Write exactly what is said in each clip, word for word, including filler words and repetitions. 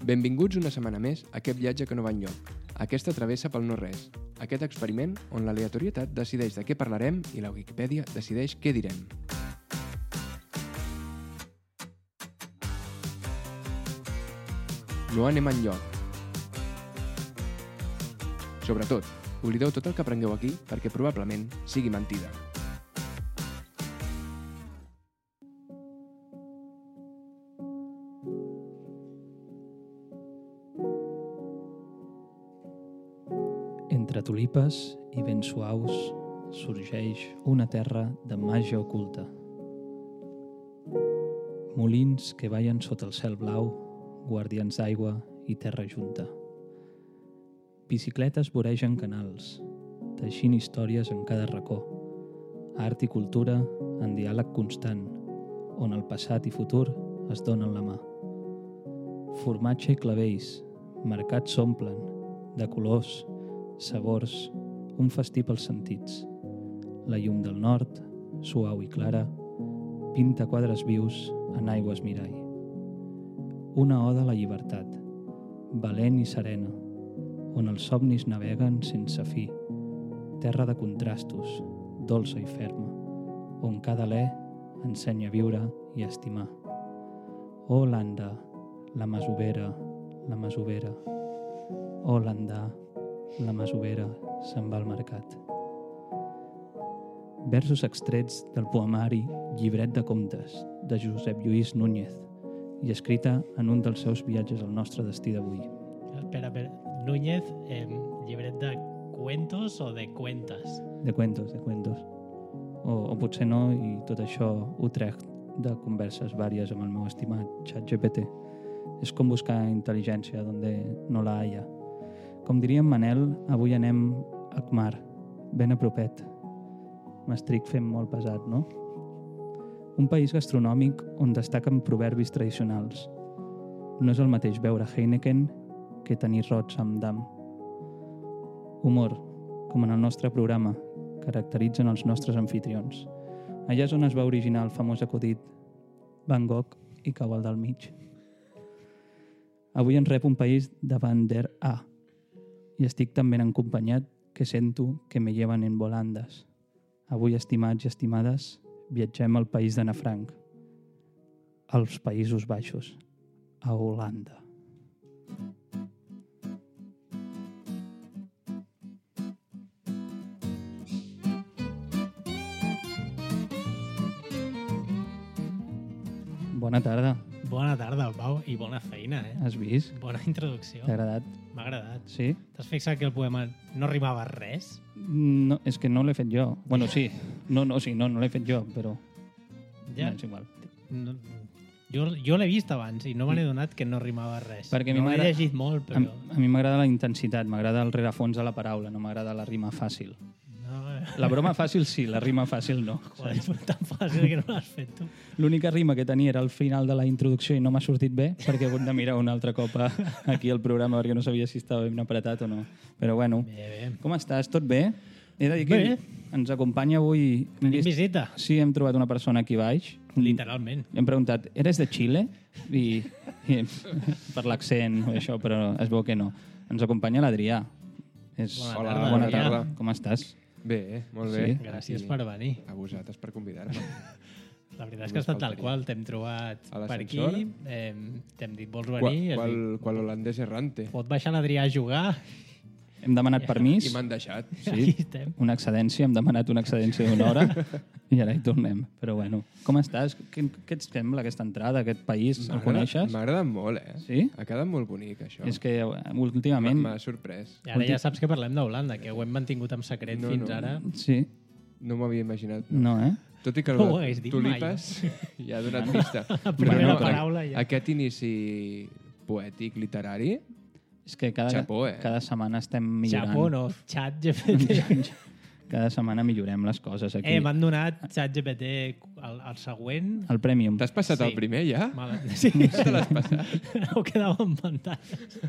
Benvinguts una setmana més a aquest viatge que no va enlloc, aquesta travessa pel no-res, aquest experiment on l'aleatorietat decideix de què parlarem i la Wikipedia decideix què direm. No anem enlloc. Sobretot, oblideu tot el que aprengueu aquí perquè probablement sigui mentida. Entre tulipes i vents suaus sorgeix una terra de màgia oculta. Molins que ballen sota el cel blau, guardians d'aigua i terra junta. Bicicletes voregen canals, teixint històries en cada racó. Art i cultura en diàleg constant, on el passat i futur es donen la mà. Formatge i clavells, mercats s'omplen, de colors, sabors, un festí pels sentits. La llum del nord, suau i clara, pinta quadres vius en aigües mirall. Una oda a la llibertat, valent i serena, on els somnis naveguen sense fi. Terra de contrastos, dolça i ferma, on cada alè ensenya a viure i a estimar. Oh, Holanda, la masovera, la masovera. Oh, Holanda, la masovera se'n va al mercat. Versos extrets del poemari Llibret de contes, de Josep Lluís Núñez, i escrita en un dels seus viatges al nostre destí d'avui. Espera, espera. Núñez, eh, llibret de cuentos o de cuentas? De cuentos, de cuentos. O, o potser no, i tot això ho trec de converses vàries amb el meu estimat ChatGPT. És com buscar intel·ligència donde no la haya. Com diria en Manel, avui anem a Khmar, ben a propet. M'estic fent molt pesat, no? Un país gastronòmic on destaquen proverbis tradicionals. No és el mateix beure Heineken que tenir rots amb dam. Humor, com en el nostre programa, caracteritzen els nostres anfitrions. Allà és on es va originar el famós acudit Van Gogh i cau al del mig. Avui ens rep un país de Bander A, i estic tan ben acompanyat que sento que me llevan en volandes. Avui, estimats i estimades, viatgem al país d'Anna Frank, als Països Baixos, a Holanda. Bona tarda. Bona tarda, Pau, i bona feina, eh? Has vist? Bona introducció. T'ha agradat? M'ha agradat. Sí? T'has fixat que el poema no rimava res? No, és que no l'he fet jo. Bueno, sí. No, no, sí, no, no l'he fet jo, però... Ja. No, és igual. No, jo jo l'he vist abans i no me n'he donat que no rimava res. Perquè a mi no l'he m'agrada- llegit molt, però... A, a mi m'agrada la intensitat, m'agrada el rerefons de la paraula, no m'agrada la rima fàcil. No, eh? La broma fàcil sí, la rima fàcil no. Joder, és tan fàcil que no l'has fet tu. L'única rima que tenia era al final de la introducció i no m'ha sortit bé perquè he hagut de mirar un altre cop a- aquí al programa perquè no sabia si estava ben apretat o no. Però bueno, Bé, bé. com estàs? Tot bé? He de dir que Bé. ens acompanya avui... Tenim visita, Sí, hem trobat una persona aquí baix. literalment. Hem preguntat, eres de Xile? I, i per l'accent o això, però es veu que no. Ens acompanya l'Adrià. És... Bona Hola, tarda, bona Adrià. tarda. Com estàs? Bé, molt bé. Sí. Gràcies Aquí, per venir. A vosaltres per convidar-me. La veritat és que ha estat tal faltaria. qual. T'hem trobat A per aquí, l'ascensor? eh, t'hem dit, vols Qual, venir? Has qual, dit, qual holandès errante. pot baixar l'Adrià a jugar? Hem demanat permís. I m'han deixat. Aquí estem. Una excedència, hem demanat una excedència d'una hora i ara hi tornem. Però bueno, com estàs? Què, què et sembla aquesta entrada, aquest país? El M'agrada- coneixes? M'ha agradat molt, eh? Sí? Ha quedat molt bonic, això. És que M'ha últimament... m'ha sorprès. I ara ja saps que parlem d'Holanda, que ho hem mantingut en secret No, fins no. ara. Sí, No m'havia imaginat. no, eh? Tot i que No el ho de hagués dit tulipes ja ha donat pista. La primera però paraula ja. Aquest inici poètic, literari, És que cada, Xapó, eh? cada setmana estem millorant. Xapó, no, xat G P T. Cada setmana millorem les coses aquí. Eh, m'han donat xat G P T el, el següent. El Premium. t'has passat Sí. el primer ja? Mal... Sí, Te l'has passat? no quedava en pantalla.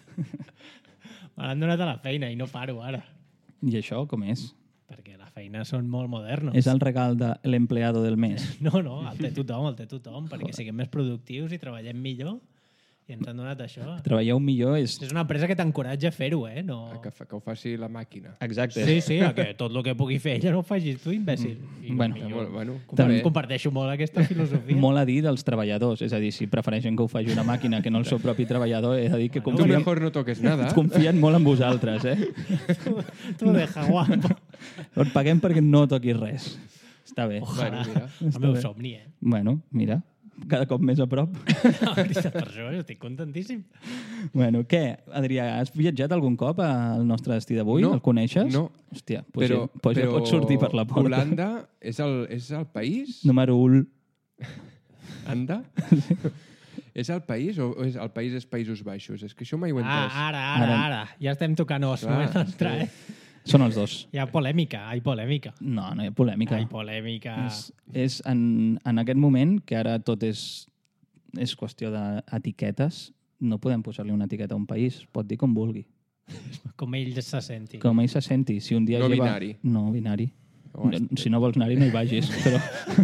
Me l'han donat a la feina i no paro ara. I això com és? Perquè la feina són molt modernos. És el regal de l'empleado del mes. No, no, el té tothom, el té tothom, perquè siguem més productius i treballem millor I ens han donat això. Treballeu millor és... És una empresa que t'encoratja a fer-ho, eh? No... Que, fa, que ho faci la màquina. Exacte. Sí, sí, a que tot el que pugui fer ella no ho facis tu, imbècil. I Bueno. millor. Molt, bueno, Compar bé. comparteixo molt aquesta filosofia. Molt a dir dels treballadors. És a dir, si prefereixen que ho faci una màquina que no el seu propi treballador, he de dir que Tu confien, mejor no toques nada. confien molt en vosaltres, eh? Tu deja guapo. Et paguem perquè no toquis res. Està bé. Bueno, mira. El meu somni, eh? Bueno, mira, cada cop més a prop. La veritat, per això estic contentíssim. Bueno, què, Adrià, has viatjat algun cop al nostre destí d'avui? No, El coneixes? no. Hòstia, pues, Però, ja, pues però ja pots sortir per la porta. Holanda és el, és el país? Número un. Anda? És el país o és el país és Països Baixos? És que això mai ho he Ah, entès. ara, ara, Ara. ara. Ja estem tocant os. Clar, Clar, entrar, sí. eh? Són els dos. Hi ha polèmica, hi ha polèmica. No, no hi ha polèmica. Hi ha polèmica. És, és en, en aquest moment, que ara tot és, és qüestió d'etiquetes, no podem posar-li una etiqueta a un país. Pot dir com vulgui. Com ell se senti. Com ell se senti. Si un dia No lleva... binari. No, binari. O No, si no vols anar-hi, no hi vagis. Però...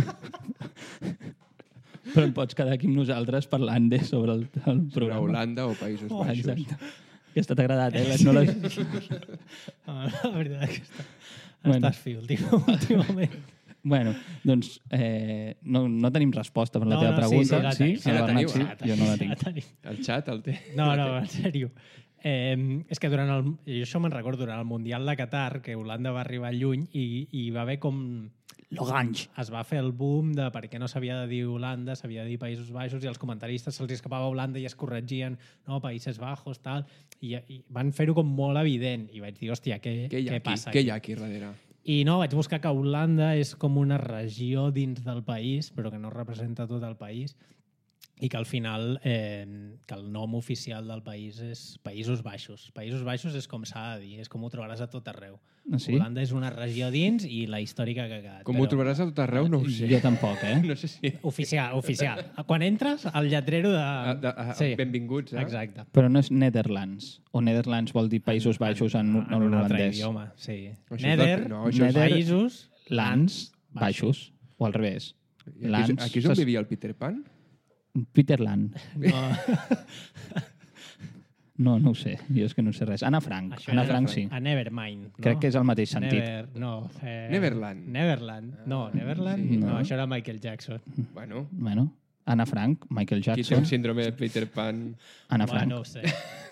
però et pots quedar aquí amb nosaltres parlant de sobre el, el Sobre programa. Holanda o Països Oh, Baixos. Exacte. Aquesta t'ha agradat, eh? No la... Ah, la veritat és que està, Bueno. estàs fi últim, últimament. Bueno, doncs eh, no, no tenim resposta per la No, teva no, sí, pregunta. sí, la tenim. Sí, la El Bernat teniu. sí, Ah, jo no la Ja tinc. tenim. El xat el té. No, no, en sèrio. Eh, és que durant el... Jo això me'n recordo, durant el Mundial de Qatar, que Holanda va arribar lluny i, i va haver com... L'Orange. Es va fer el boom de per què no s'havia de dir Holanda, s'havia de dir Països Baixos, i els comentaristes se'ls escapava Holanda i es corregien, no, Països Bajos, tal, i, i van fer-ho com molt evident. I vaig dir, hòstia, què, Què hi ha què aquí? passa Què aquí? hi ha aquí darrere? I no, vaig buscar que Holanda és com una regió dins del país, però que no representa tot el país, i que al final eh, que el nom oficial del país és Països Baixos. Països Baixos és com s'ha de dir, és com ho trobaràs a tot arreu. Ah, sí? Holanda és una regió dins i la històrica que ha quedat. Com ho trobaràs a tot arreu, no ho sé. Jo tampoc, eh? No sé si... Oficial, oficial. Quan entres, al lletrero de... A, de, a, sí. Benvinguts, eh? Exacte. Però no és Netherlands. O Netherlands vol dir Països Baixos en, en, en un altre holandès. idioma, sí. Això és Nether, del- no, això és- Nether- Països, Lands, baixos. O al revés. I Aquí, és- Lands, aquí és on saps? vivia el Peter Pan? Peter Land. No, No, no ho sé. Jo és que no sé res. Anna Frank. això Anna era Frank, sí. a Nevermind. No? Crec que és el mateix sentit. Never, no, eh, Neverland. Neverland. No, Neverland? sí. No, No. això era Michael Jackson. Bueno, Bueno, Anna Frank, Michael qui té Jackson, un síndrome de Peter Pan... Anna Bueno, Frank. no ho sé.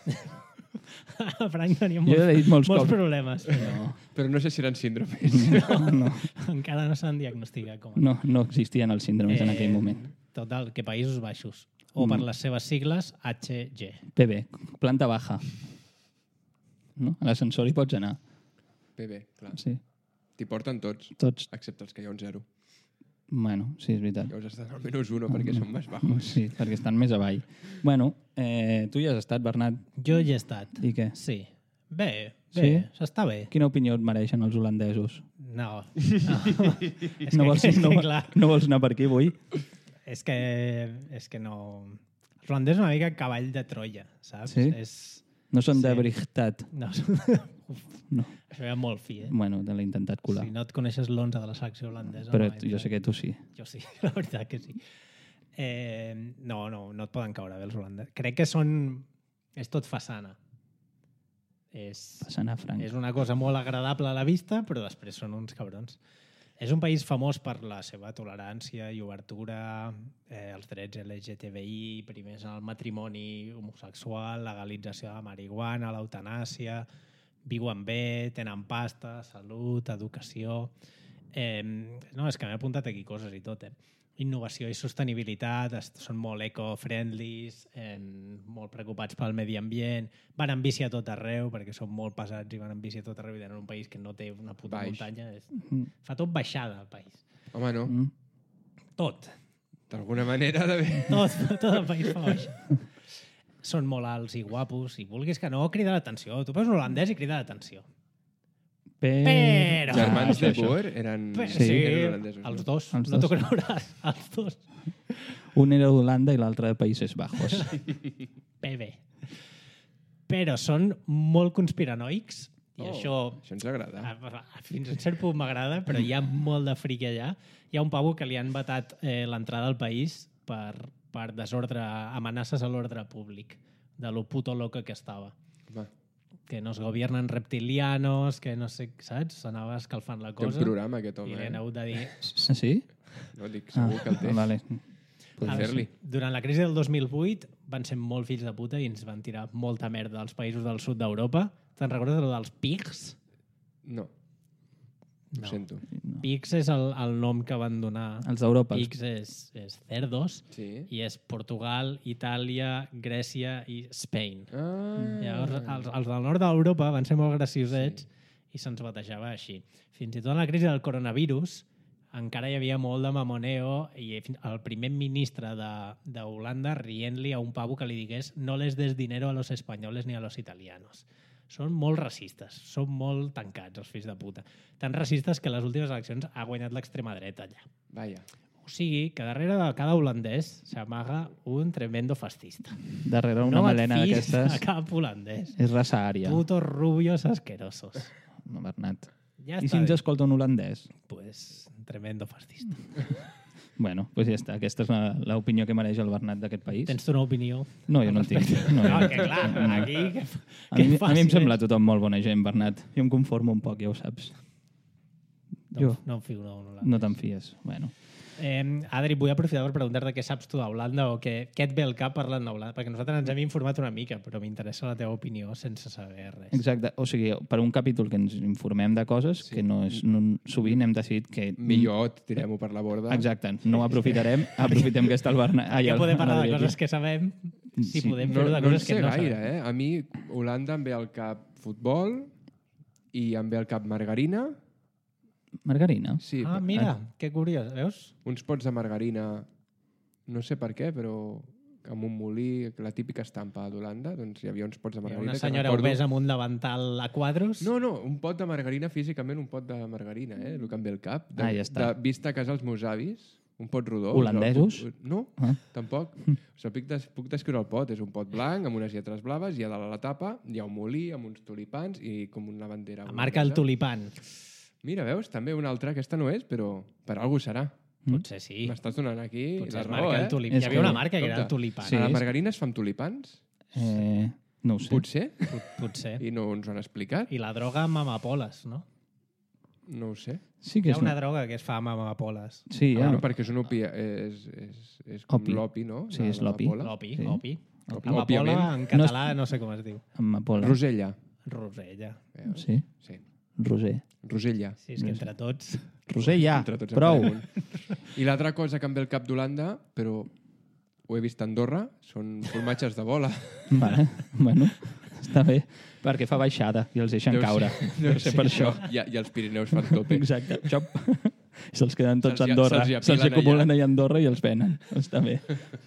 Frank tenia Jo molts, he dit molts molts cops. problemes. No, Però no sé si eren síndromes. no, no, Encara no s'han diagnosticat com a... no, no existien els síndromes en aquell moment. Total, que Països Baixos. O per les seves sigles, H G. P B, planta baja. No? A l'ascensor hi pots anar. Bé, bé, clar. Sí, T'hi porten tots, tots. excepte els que hi ha un zero. Bueno, sí, és veritat. Llavors estan al menys uno perquè són més bajos. Sí, perquè estan més avall. Bueno, eh, tu hi has estat, Bernat. Jo hi he estat. I què? Sí. Bé, Sí? bé, s'està bé. Quina opinió et mereixen els holandesos? No. no. és, No que, vols, és no, que, clar, no vols anar per aquí avui? és que, és que no... Els holandesos una mica cavall de Troia, saps? Sí? És... No són Sí. de Brichtat. No, Uf, No. això era molt fi, eh? Bueno, te l'he intentat colar. Si no et coneixes l'onze de la selecció holandesa... Però no jo sé que tu sí. Jo sí, la veritat que sí. Eh, no, no, no et poden caure bé els holandesos. Crec que són... És tot façana. És, Passant a Franc. és una cosa molt agradable a la vista, però després són uns cabrons. És un país famós per la seva tolerància i obertura, eh, els drets L G T B I, primers en el matrimoni homosexual, legalització de la marihuana, l'eutanàsia, viuen bé, tenen pasta, salut, educació... Eh, no, és que m'he apuntat aquí coses i tot, eh? Innovació i sostenibilitat, est- són molt eco-friendlies, eh, molt preocupats pel medi ambient, van en bici a tot arreu, perquè són molt pesats i van en bici a tot arreu i tenen un país que no té una puta Baix. muntanya. És... Mm. Fa tot baixada, el país. Home, no. Mm. Tot. D'alguna manera d'haver... Tot, tot el país fa baixada. Són molt alts i guapos, i vulguis que no, crida l'atenció. Tu veus un holandès i crida l'atenció. Però... Germans de això, això. Boer eren, Però, Sí. sí, eren holandesos. els no? dos, Els no dos. t'ho creuràs, els dos. Un era d'Holanda i l'altre de Països Bajos. P B. Però són molt conspiranoics i Oh, això Això ens agrada. a- a- fins a un cert punt m'agrada, però hi ha molt de fric allà. Hi ha un pavo que li han vetat eh, l'entrada al país per, per desordre, amenaces a l'ordre públic, de lo puto loco que estava. Va. Que nos gobiernan reptilianos, que no sé, saps? S'anava escalfant la Té un cosa. programa, aquest home. I li han Eh? hagut de dir... Ah, sí? No, dic, segur que el té. Ah, vale. Pot A fer-li. veure, durant la crisi del dos mil vuit van ser molt fills de puta i ens van tirar molta merda als països del sud d'Europa. Te'n recordes el dels pigs? No. Ho No. sento. No. Pigs és el, el nom que van donar. Els d'Europa. Pigs és, és cerdos Sí. i és Portugal, Itàlia, Grècia i Spain. Ah. Llavors, els, els del nord d'Europa van ser molt graciosets i se'ns batejava així. Fins i tot en la crisi del coronavirus encara hi havia molt de mamoneo i el primer ministre de- d'Holanda rient-li a un pavo que li digués no les des dinero a los españoles ni a los italianos. Són molt racistes, són molt tancats, els fills de puta. Tan racistes que a les últimes eleccions ha guanyat l'extrema dreta allà. Vaja. O sigui, que darrere de cada holandès s'amaga un tremendo fascista. Darrere una no melena et fiïs d'aquestes a cap holandès. és raça ària. Putos rubios asquerosos. No, Bernat. Ja I està si ens bé. escolta un holandès? Pues, tremendo fascista. Bueno, doncs ja està. Aquesta és la- l'opinió que mereix el Bernat d'aquest país. Tens tu una opinió? No, jo no en tinc. No, No, jo- que clar, no. aquí... Que, A que mi, a mi fàcil em sembla és. tothom molt bona gent, Bernat. Jo em conformo un poc, ja ho saps. No, Jo. no em fio no, no, No te'n fies. Bueno. Eh, Adri, vull aprofitar per preguntar-te què saps tu d'Holanda o què, què et ve al cap parlant d'Holanda, perquè nosaltres ens hem informat una mica, però m'interessa la teva opinió sense saber res. Exacte. O sigui, per un capítol que ens informem de coses Sí. que no és, no, sovint hem decidit que... Millor tirem-ho per la borda. Exacte. No ho aprofitarem. Aprofitem que està el Bernat... Ai, Que el- podem parlar de l'Adri coses aquí. que sabem si Sí. podem No, fer-ho de no en coses sé que no gaire, sabem. eh? A mi Holanda em ve al cap futbol i em ve al cap margarina. Margarina. Sí, Ah, mira, que curiós, veus? uns pots de margarina, no sé per què, però amb un molí, la típica estampa d'Holanda, doncs hi havia uns pots de Hi ha margarina. una que senyora recordo- obesa amb un davantal a quadros. No, no, un pot de margarina, físicament un pot de margarina, eh? El que em ve al cap. De, Ah, ja està. De vista a casa els meus avis, un pot rodó. Holandesos? Puc- No, Ah. tampoc. O sigui, puc, des, puc descriure el pot. És un pot blanc amb unes lletres blaves i a dalt a la tapa hi ha un molí amb uns tulipans i com una bandera. La marca el holandesa. tulipan. Mira, veus? També una altra. Aquesta no és, però per algú serà. Potser sí. M'estàs donant aquí Potser la es raó, marca eh? el tulipan. És Hi havia que- una marca que era el Compte. tulipan. Sí. A la és- margarina es fa amb tulipans? Eh, no ho sé. Potser. Pot- Potser. I no ens ho han explicat? I la droga amb amapoles, no? No ho sé. Sí Hi que ha és una una... droga que es fa amb amapoles. Sí, Ah, ja. bueno, perquè és un opi... És, és, és com Opi. l'opi, no? Sí, La- és l'opi. l'amapola. L'opi, Sí. opi. Opi. Amapola, Òbviament. en català, no sé com es diu. Amapola. Rosella. Rosella. Veus? Sí, Sí. Roser. Rosella. Sí, és que entre tots... Roser ja, Entre tots en prou. farem un. I l'altra cosa que em ve al cap d'Holanda, però ho he vist a Andorra, són formatges de bola. Vale. Bueno, està bé. Perquè fa baixada i els deixen Deu ser- caure. Deu ser per això. I, I els Pirineus fan tope. Exacte. Xop. Se'ls queden tots Se'ls a hi- Andorra. se'ls hi Se'ls apilen acumulen allà a Andorra i els venen. Està bé.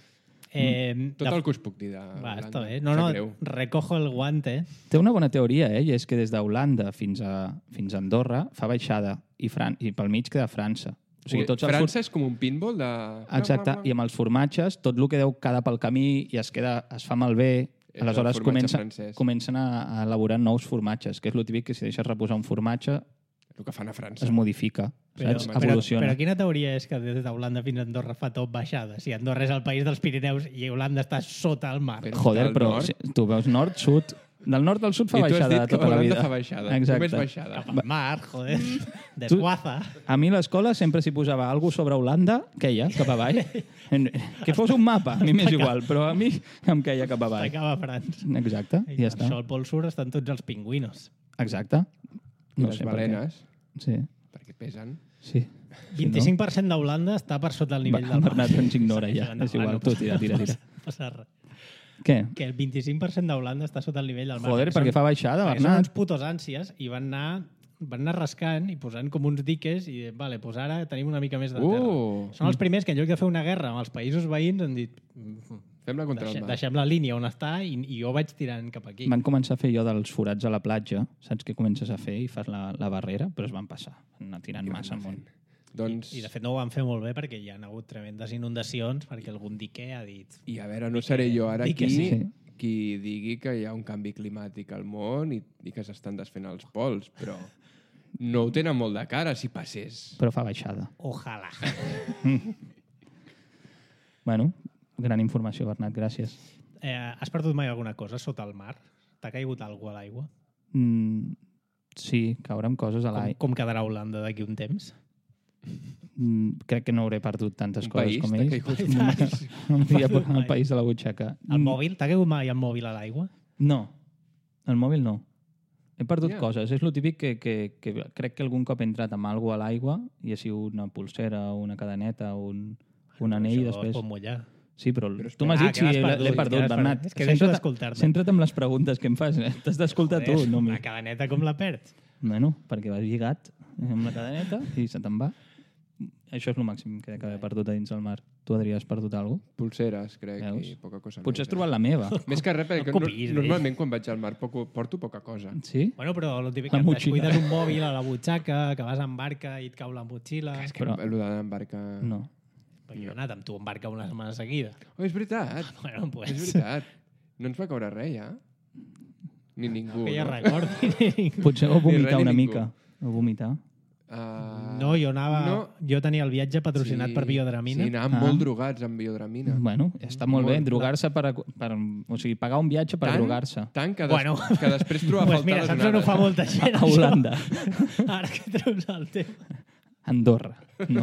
Eh, Tot de- el que us puc dir de Va, Holanda. està bé. No, Sap no, greu. recojo el guante. Té una bona teoria, eh? I és que des d'Holanda fins a, fins a Andorra fa baixada i, Fran i pel mig queda França. O sigui, tots els França és com un pinball de... Exacte, i amb els formatges, tot el que deu quedar pel camí i es, queda, es fa malbé, És el aleshores formatge comença, francès. comencen a, a elaborar nous formatges, que és el típic que si deixes reposar un formatge El que fan a França. es modifica, Però, saps? però, Evoluciona. però quina teoria és que des d'Holanda fins a Andorra fa tot baixada? Si Andorra és el país dels Pirineus i Holanda està sota el mar. Però Joder, del però nord. si, tu veus nord, sud... Del nord al sud fa I tu has baixada dit que tota la Holanda vida. fa baixada. Exacte. Només baixada. Cap al mar, joder. Desguaza. A mi a l'escola sempre s'hi posava alguna sobre Holanda, queia cap avall. Que fos un mapa, a mi m'és igual, però a mi em queia cap avall. S'acaba França. Exacte, I i ja per està. això al Pol Sur estan tots els pingüinos. Exacte. I les sé per què. balenes, Sí, perquè pesen. sí. vint-i-cinc per cent d'Holanda està per sota el nivell Va, del mar. Bernat ens ignora ja, No, és igual, no tu passa- tira, tira, tira. No passa res. Què? Que el vint-i-cinc per cent d'Holanda està sota el nivell del mar. Joder, Perquè perquè són- fa baixada, perquè són uns Bernat. putos ànsies i van anar, van anar rascant i posant com uns diques i, vale, doncs ara tenim una mica més de terra. Uh! Són els primers que en lloc de fer una guerra amb els països veïns han dit "Mm, Fem-la contra deixem, el mar. deixem la línia on està i, i jo vaig tirant cap aquí. Van començar a fer allò dels forats a la platja, saps què comences a fer i fas la, la barrera, però es van passar, van anar tirant I van massa anar amunt. Doncs, I, I de fet no ho van fer molt bé perquè hi ha hagut tremendes inundacions perquè algun dique ha dit i a veure, no seré jo ara Di que aquí sí. qui digui que hi ha un canvi climàtic al món i, i que s'estan desfent els pols, però no ho tenen molt de cara si passés. Però fa baixada. ojalà. Bueno, Gran informació, Bernat, gràcies. Eh, has perdut mai alguna cosa sota el mar? T'ha caigut alguna a l'aigua? Mm, sí, caure amb coses a Com, l'aigua. com quedarà Holanda d'aquí un temps? Mm, crec que no hauré perdut tantes Un coses país, com t'ha ells. caigut Un país, un dia Perdut el mai. país de la butxaca. El Mm, mòbil? T'ha caigut mai el mòbil a l'aigua? No, el mòbil no. He perdut Yeah. coses. És el típic que, que, que crec que algun cop he entrat amb alguna a l'aigua i ha sigut una pulsera, una cadeneta, un, un anell, Això després... es pot mullar. Sí, però, Però tu m'has Ah, dit que si l'has l'he perdut, l'he que perdut, l'has Bernat. perdut. És que deixo Centra't- d'escoltar-te. Centra't amb les preguntes que em fas. eh? T'has d'escoltar tu, no a mi. Una cadeneta com la perds? Bueno, perquè vas lligat amb la cadeneta i se te'n va. Això és el màxim que dec haver perdut a dins del mar. Tu, Adrià, has perdut alguna cosa? Pulseres, crec, Veus? i poca cosa Potser has més. trobat la meva. eh? Més que res, perquè No no, copiïs, normalment quan vaig al mar poco, porto poca cosa. Sí? Bueno, però el típic La que et motxilla. descuides un mòbil a la butxaca, que vas en barca i et cau la motxilla. És que Però- allò d'embarcar... No. Però jo he anat amb tu en barca una setmana seguida. Oh, és veritat, Bueno, pues, és veritat. No ens va caure res, ja? Ni ningú, que jo no? recordi. Potser vau Ni res vomitar ni una ningú. mica. Vau vomitar. Uh, No, jo anava... No. Jo tenia el viatge patrocinat per Biodramina. Sí, anàvem Ah. molt drogats amb biodramina. Bueno, està molt, Molt. bé, drogar-se per, per... O sigui, pagar un viatge per Tant? drogar-se. Tant que, des Bueno. que després trobar a Pues faltar mira, les saps on ho fa onades. molta gent, A Holanda. això? Ara que treus el tema. Andorra. No.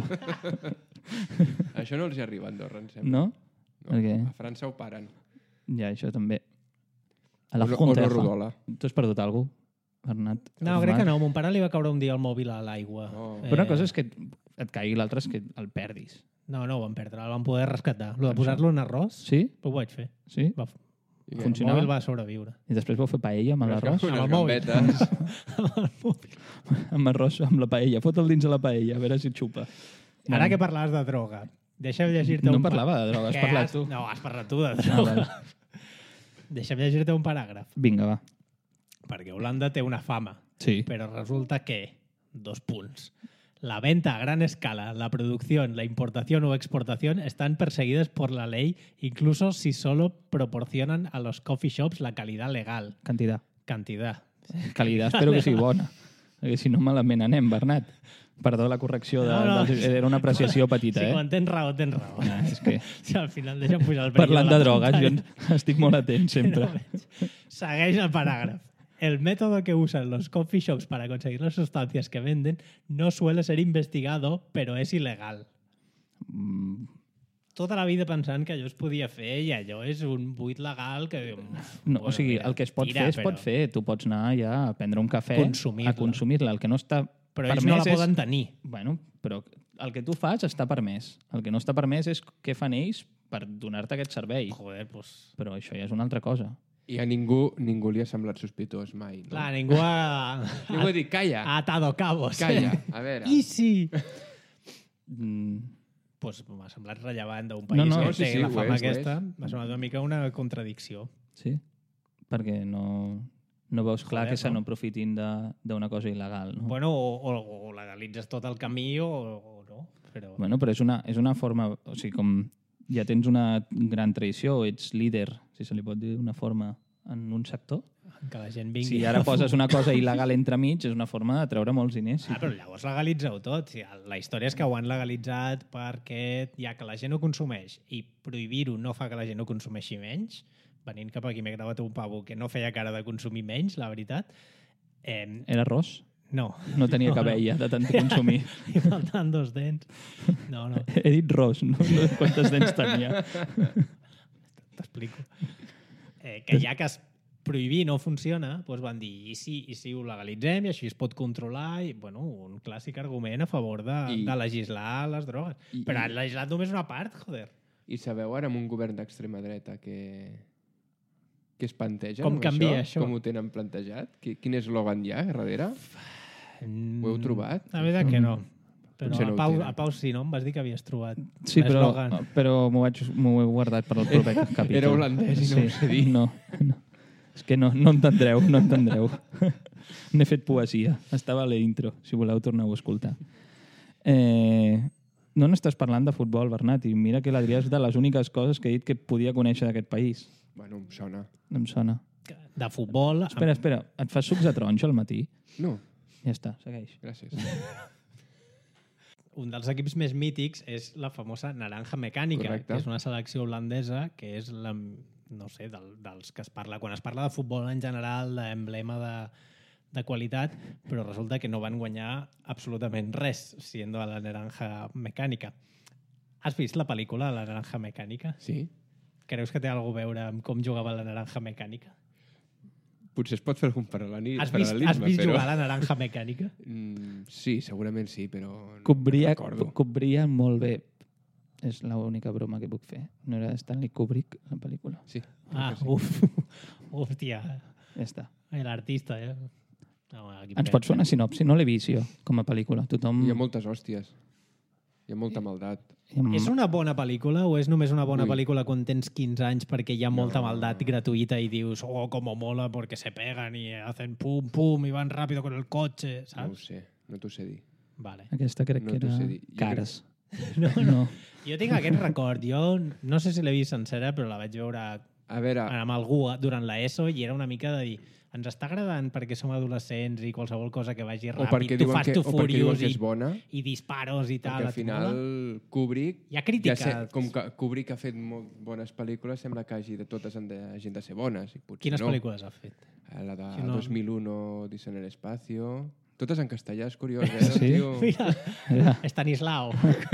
Això no els hi arriba a Andorra, em sembla. No? No, Per què? A França ho paren. Ja, això també. A la O no- o no Fonteja. rodola. Tu has perdut alguna cosa, Bernat? No, crec que no. A mon pare li va caure un dia el mòbil a l'aigua. Oh. Però una cosa és que et caigui, l'altra és que el perdis. No, no ho vam perdre, el vam poder rescatar. Lo de posar-lo en arròs, Sí? ho vaig fer. Sí? Va, I què? Funcionava? El mòbil va sobreviure. I després vau fer paella amb l'arròs? Unes Amb el mòbil. gambetes. Amb el mòbil. Amb arròs, amb la paella. Fot'l dins de la paella, a veure si xupa. Ara que parlaves de droga, deixa'm llegir-te No un... pa- parlava de droga, has Què parlat has- tu. No, has parlat tu de Ah, droga. vale. Deixa'm llegir-te un paràgraf, Vinga, va. perquè Holanda té una fama, Sí. pero resulta que, dos punts, la venta a gran escala, la producción, la importación o exportación están perseguidas por la ley, incluso si solo proporcionan a los coffee shops la calidad legal. Cantidad. Cantidad. Calidad, espero que sigui bona. Perquè si no, malament anem, Bernat. Perdó la correcció. De, No, no. de, era una apreciació petita, Sí, eh? quan tens raó, tens raó. Ah, és que... Si al final deixa'm pujar el brillo Parlant la de drogues, jo pantalla. estic molt atent sempre. Segueix el parágrafo. El método que usan los coffee shops para conseguir las sustancias que venden no suele ser investigado, pero es ilegal. Mm, Tota la vida pensant que allò es podia fer i allò és un buit legal que... No, o sigui, el que es pot fer es pot fer. Tu pots anar ja a prendre un cafè, Consumir-la. a consumir-la. El que no està Però ells no la permès poden és... tenir. Bueno, però el que tu fas està permès. El que no està permès és què fan ells per donar-te aquest servei. Joder, pues... Però això ja és una altra cosa. I a ningú, ningú li ha semblat sospitós mai. No? Clar, ningú ha... Ningú ha dit, calla, ha atado cabos. calla, a veure. I sí! Mm, Pues m'ha semblat rellevant d'un país No, no, que sí, té sí, la ho fama és, ho aquesta. M'ha semblat una mica una contradicció. sí? Perquè no, no veus clar Joder, que se no? n'aprofitin de- d'una cosa il·legal. No? Bueno, o, o, o legalitzes tot el camí o, o no. Però... Bueno, però és una, és una forma... O sigui, com ja tens una gran tradició, ets líder, si se li pot dir d'una forma, en un sector. que la gent vingui. Si ara poses una cosa il·legal entremig, és una forma de treure molts diners. Sí. Ah, però llavors legalitzeu tot. Sí, la història és que ho han legalitzat perquè ja que la gent ho consumeix i prohibir-ho no fa que la gent ho consumeixi menys. Venint cap aquí m'he gravat un pavo que no feia cara de consumir menys, la veritat. Eh, Era ros? no. No tenia No, no. cabell ja de tant consumir. I faltant dos dents. No, no, He dit ros, no, no sé quantes dents tenia. t'explico. Eh, que ja que es prohibir no funciona, doncs van dir i si, i si ho legalitzem i així es pot controlar i, bueno, un clàssic argument a favor de, I- de legislar les drogues. I- Però i- han legislat només una part, joder. I sabeu ara amb un govern d'extrema dreta que, que es planteja Com amb canvia això? Com ho tenen plantejat? Qui- Quin eslògan hi ha darrere? Ho heu trobat? La veritat que no. Però Potser no a ho Pau, tenen. a Pau sí, no? Em vas dir que havies trobat Sí, un però, eslògan. però m'ho vaig- m'ho he guardat per al proper capítol. Era holandès i no ho sé dir. No, no. És que no, no entendreu, no entendreu. N'he fet poesia. Estava a l'intro, si voleu torneu a escoltar. Eh, no n'estàs parlant de futbol, Bernat, i mira que l'Adrià és de les úniques coses que he dit que podia conèixer d'aquest país. Bueno, em sona. Em sona. De futbol... Espera, espera, et fas sucs de taronja al matí? No, Ja està, segueix. gràcies. un dels equips més mítics és la famosa Naranja Mecànica, Correcte. que és una selecció holandesa que és la, no sé, del, dels que es parla, quan es parla de futbol en general, d'emblema de, de qualitat, però resulta que no van guanyar absolutament res, siendo a la Naranja Mecànica. Has vist la pel·lícula La Naranja Mecànica? Sí. Creus que té alguna a veure amb com jugava la Naranja Mecànica? Potser es pot fer algun paral·leli- Has vist, paral·lelisme, has vist però... jugar a la Naranja Mecànica? Mm, sí, segurament sí, però Cobria, no recordo. cobria molt bé. És l'única broma que puc fer. No era Stanley Kubrick, la pel·lícula. Sí. Ah, sí. uf. Hòstia. Ja està. L'artista, eh? No, aquí Ens pots fer una sinopsi? No l'he vist jo, com a pel·lícula. Tothom... Hi ha moltes hòsties. Hi ha molta maldat. Hi ha... És una bona pel·lícula o és només una bona Ui. pel·lícula quan tens quinze anys perquè hi ha molta No. maldat gratuïta i dius, oh, como mola porque se pegan y hacen pum, pum y van rápido con el coche, No ho saps? sé, no t'ho sé dir. Vale. Aquesta crec No que t'ho era sé dir. Jo Cars. No, no. No. Jo tinc aquest record. Jo no sé si l'he vist sencera, però la vaig veure A veure, amb algú durant l'ESO i era una mica de dir ens està agradant perquè som adolescents i qualsevol cosa que vagi o perquè ràpid, tu diuen, fas que, tu o perquè diuen furious que i, és bona, i disparos i tal. perquè al et final mola? Kubrick, Hi ha crítiques. ja sé, com que Kubrick ha fet molt bones pel·lícules, sembla que hagi de totes han de, hagin de ser bones. I potser Quines no. pel·lícules ha fet? Eh, La de Si no- dos mil uno, Odisea en el espacio... Totes en castellà, és curiós, eh? Sí? Tio... Mira, Era... Estanislao.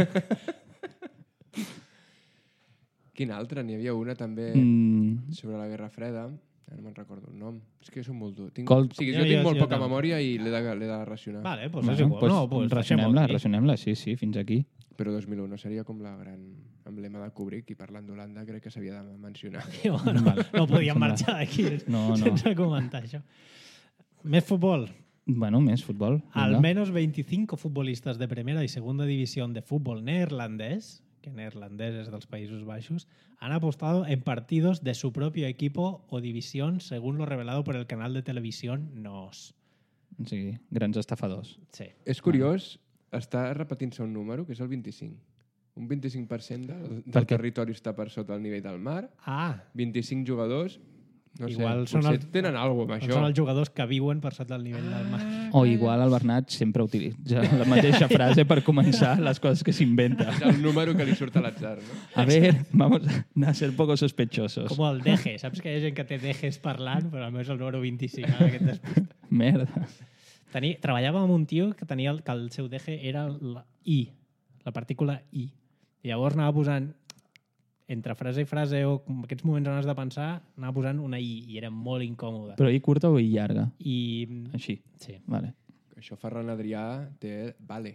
Quina altra? N'hi havia una també Mm, sobre la Guerra Freda. Ara no me'n recordo el nom. És que jo soc molt dur. Tinc... Cold- O sigui, Jo- jo, tinc jo- molt jo poca també. memòria i l'he de, l'he de racionar. Vale, doncs bueno, és igual. pues, no, pues racionem-la, deixem-ho aquí. racionem-la, sí, sí, fins aquí. Però dos mil un seria com la gran emblema de Kubrick i parlant d'Holanda crec que s'havia de mencionar. I, bueno, Vale. no podíem Sembla- marxar d'aquí No, no. sense comentar això. Més futbol. Bueno, més futbol. Al vinga. menos veinticinco futbolistas de primera y segunda división de fútbol neerlandés, que neerlandés es dels Països Baixos, han apostado en partidos de su propio equipo o división según lo revelado por el canal de televisión N O S. O sigui, grans estafadors. Sí. És curiós, està repetint-se un número, que és el vint-i-cinc. Un vint-i-cinc per cent del, del Per què? territori està per sota el nivell del mar, Ah, vint-i-cinc jugadors, no Igual sé, són potser els- tenen alguna cosa amb són això. els jugadors que viuen per sota del nivell del mar. O igual el Bernat sempre utilitza la mateixa frase per començar les coses que s'inventa. És el número que li surt a l'atzar, no? A ver, vamos a ser poco sospechosos. Com el Deje. Saps que hi ha gent que té Dejes parlant, però almenys el número vint-i-cinc. Ara aquest despista. Merda. Tenia, treballava amb un tio que tenia el, que el seu deje era la I, la partícula I. I llavors anava posant, entre frase i frase, o en aquests moments on has de pensar, anava posant una I i era molt incòmode. Però I curta o I llarga? I... Així. Sí. Vale. Això Ferran Adrià té vale.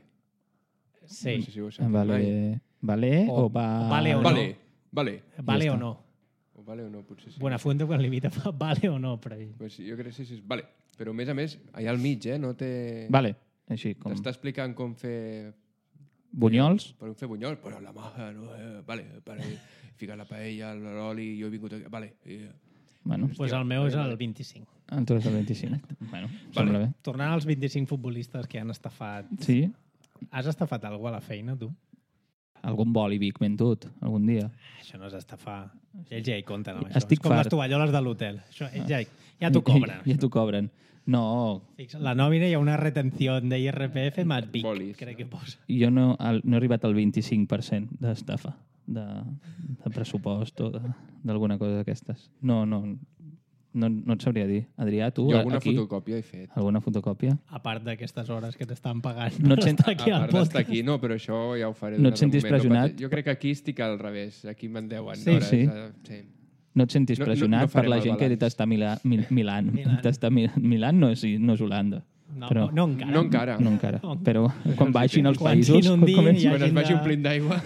Sí. No sé si ho heu sentit mai. Vale, vale o, O va... vale o no. Vale, vale. Vale Ja o està. no. O vale o no, potser sí. Buenafuente quan limita fa vale o no, però... Pues jo crec que sí, sí. Vale. Però a més a més, allà al mig, eh? No té... Vale, així com... T'està explicant com fer... Bunyols? Per fer bunyol, però la mà, no, eh, vale, vale, ficar la paella, l'oli, jo he vingut aquí, vale. I, Bueno, Pues el meu és el vint-i-cinc. el tu és el vint-i-cinc. Bueno, sembla bé. Tornant als vint-i-cinc futbolistes que han estafat... Sí? Has estafat algú a la feina, tu? Algun boli Vic mentut, algun dia. Això no és estafar. Ells ja hi compten amb això. Estic és com fart. les tovalloles de l'hotel. Això, ells ja, ja t'ho cobren. Ja, ja t'ho cobren. No, Fixa, la nòmina hi ha una retenció de I R P F más Vic, Bolis. crec que posa. jo no, al- no he arribat al vint-i-cinc per cent d'estafa, de, de pressupost o de- d'alguna cosa d'aquestes. No, no, no, no et sabria dir. Adrià, tu, jo alguna aquí, fotocòpia he fet. alguna fotocòpia? A part d'aquestes hores que t'estan pagant. No et per sent- estar aquí A al part d'estar podcast. aquí, no, però això ja ho faré. No durant et un sentis moment, pressionat? pateixis. Jo crec que aquí estic al revés. Aquí me'n deuen Sí, hores. sí. eh, sí. No et sentis No- no- pressionat no per farem la el gent que balanç. t'està a Milà, Mil, Milan. Milan. T'està mi, Milan no és, no és Holanda. No, però- no encara. No encara. No encara. No. Però quan baixin els Quan països... s'inundin comenci- i Quan es hagin vagi de- omplint d'aigua.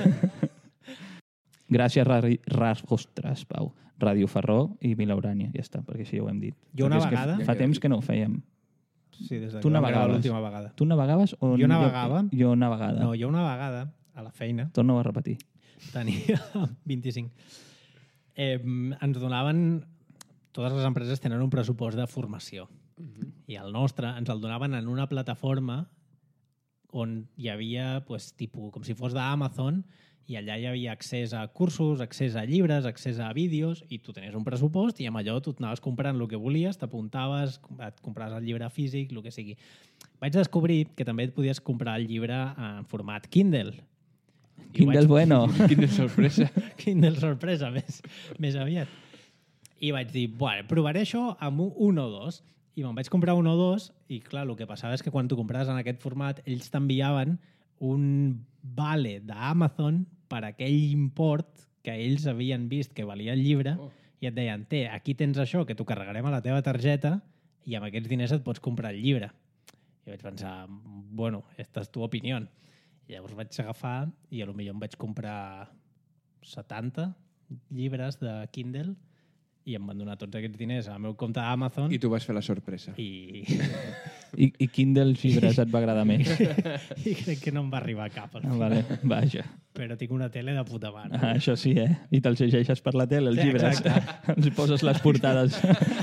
Gràcies, Rari, Ras, ostres, Pau. Ràdio Ferró i Vilaurània, ja està, perquè així ja ho hem dit. Jo una Perquè és que vegada- Fa temps que no ho fèiem. Sí, des de Tu que vam gravar navegaves? l'última vegada. Tu navegaves o... Jo navegava. Jo, jo navegada. No, jo una vegada, a la feina, Torna a repetir. tenia vint-i-cinc. Eh, ens donaven... Totes les empreses tenen un pressupost de formació. I el nostre ens el donaven en una plataforma on hi havia, pues, tipus, com si fos d'Amazon, i allà hi havia accés a cursos, accés a llibres, accés a vídeos, i tu tenies un pressupost i amb allò tu anaves comprant el que volies, t'apuntaves, et compraves el llibre físic, el que sigui. Vaig descobrir que també et podies comprar el llibre en format Kindle. Kindle vaig... bueno. Quina sorpresa. Kindle sorpresa, més, més aviat. I vaig dir, bueno, provaré això amb un, un o dos. I me'n vaig comprar un o dos, i clar, el que passava és que quan tu compraves en aquest format, ells t'enviaven un vale d'Amazon per aquell import que ells havien vist que valia el llibre, oh. i et deien, té, aquí tens això, que t'ho carregarem a la teva targeta, i amb aquests diners et pots comprar el llibre. I vaig pensar, bueno, esta és tu opinió. I llavors vaig agafar i potser em vaig comprar setanta llibres de Kindle i em van donar tots aquests diners al meu compte d'Amazon. I tu vas fer la sorpresa. I... I, I quin dels llibres et va agradar més? I crec que no em va arribar cap. Ah, vale, vaja. Però tinc una tele de puta mare. Ah, això sí, eh? I te'ls llegeixes per la tele, els Sí, llibres. exacte. Els poses les portades.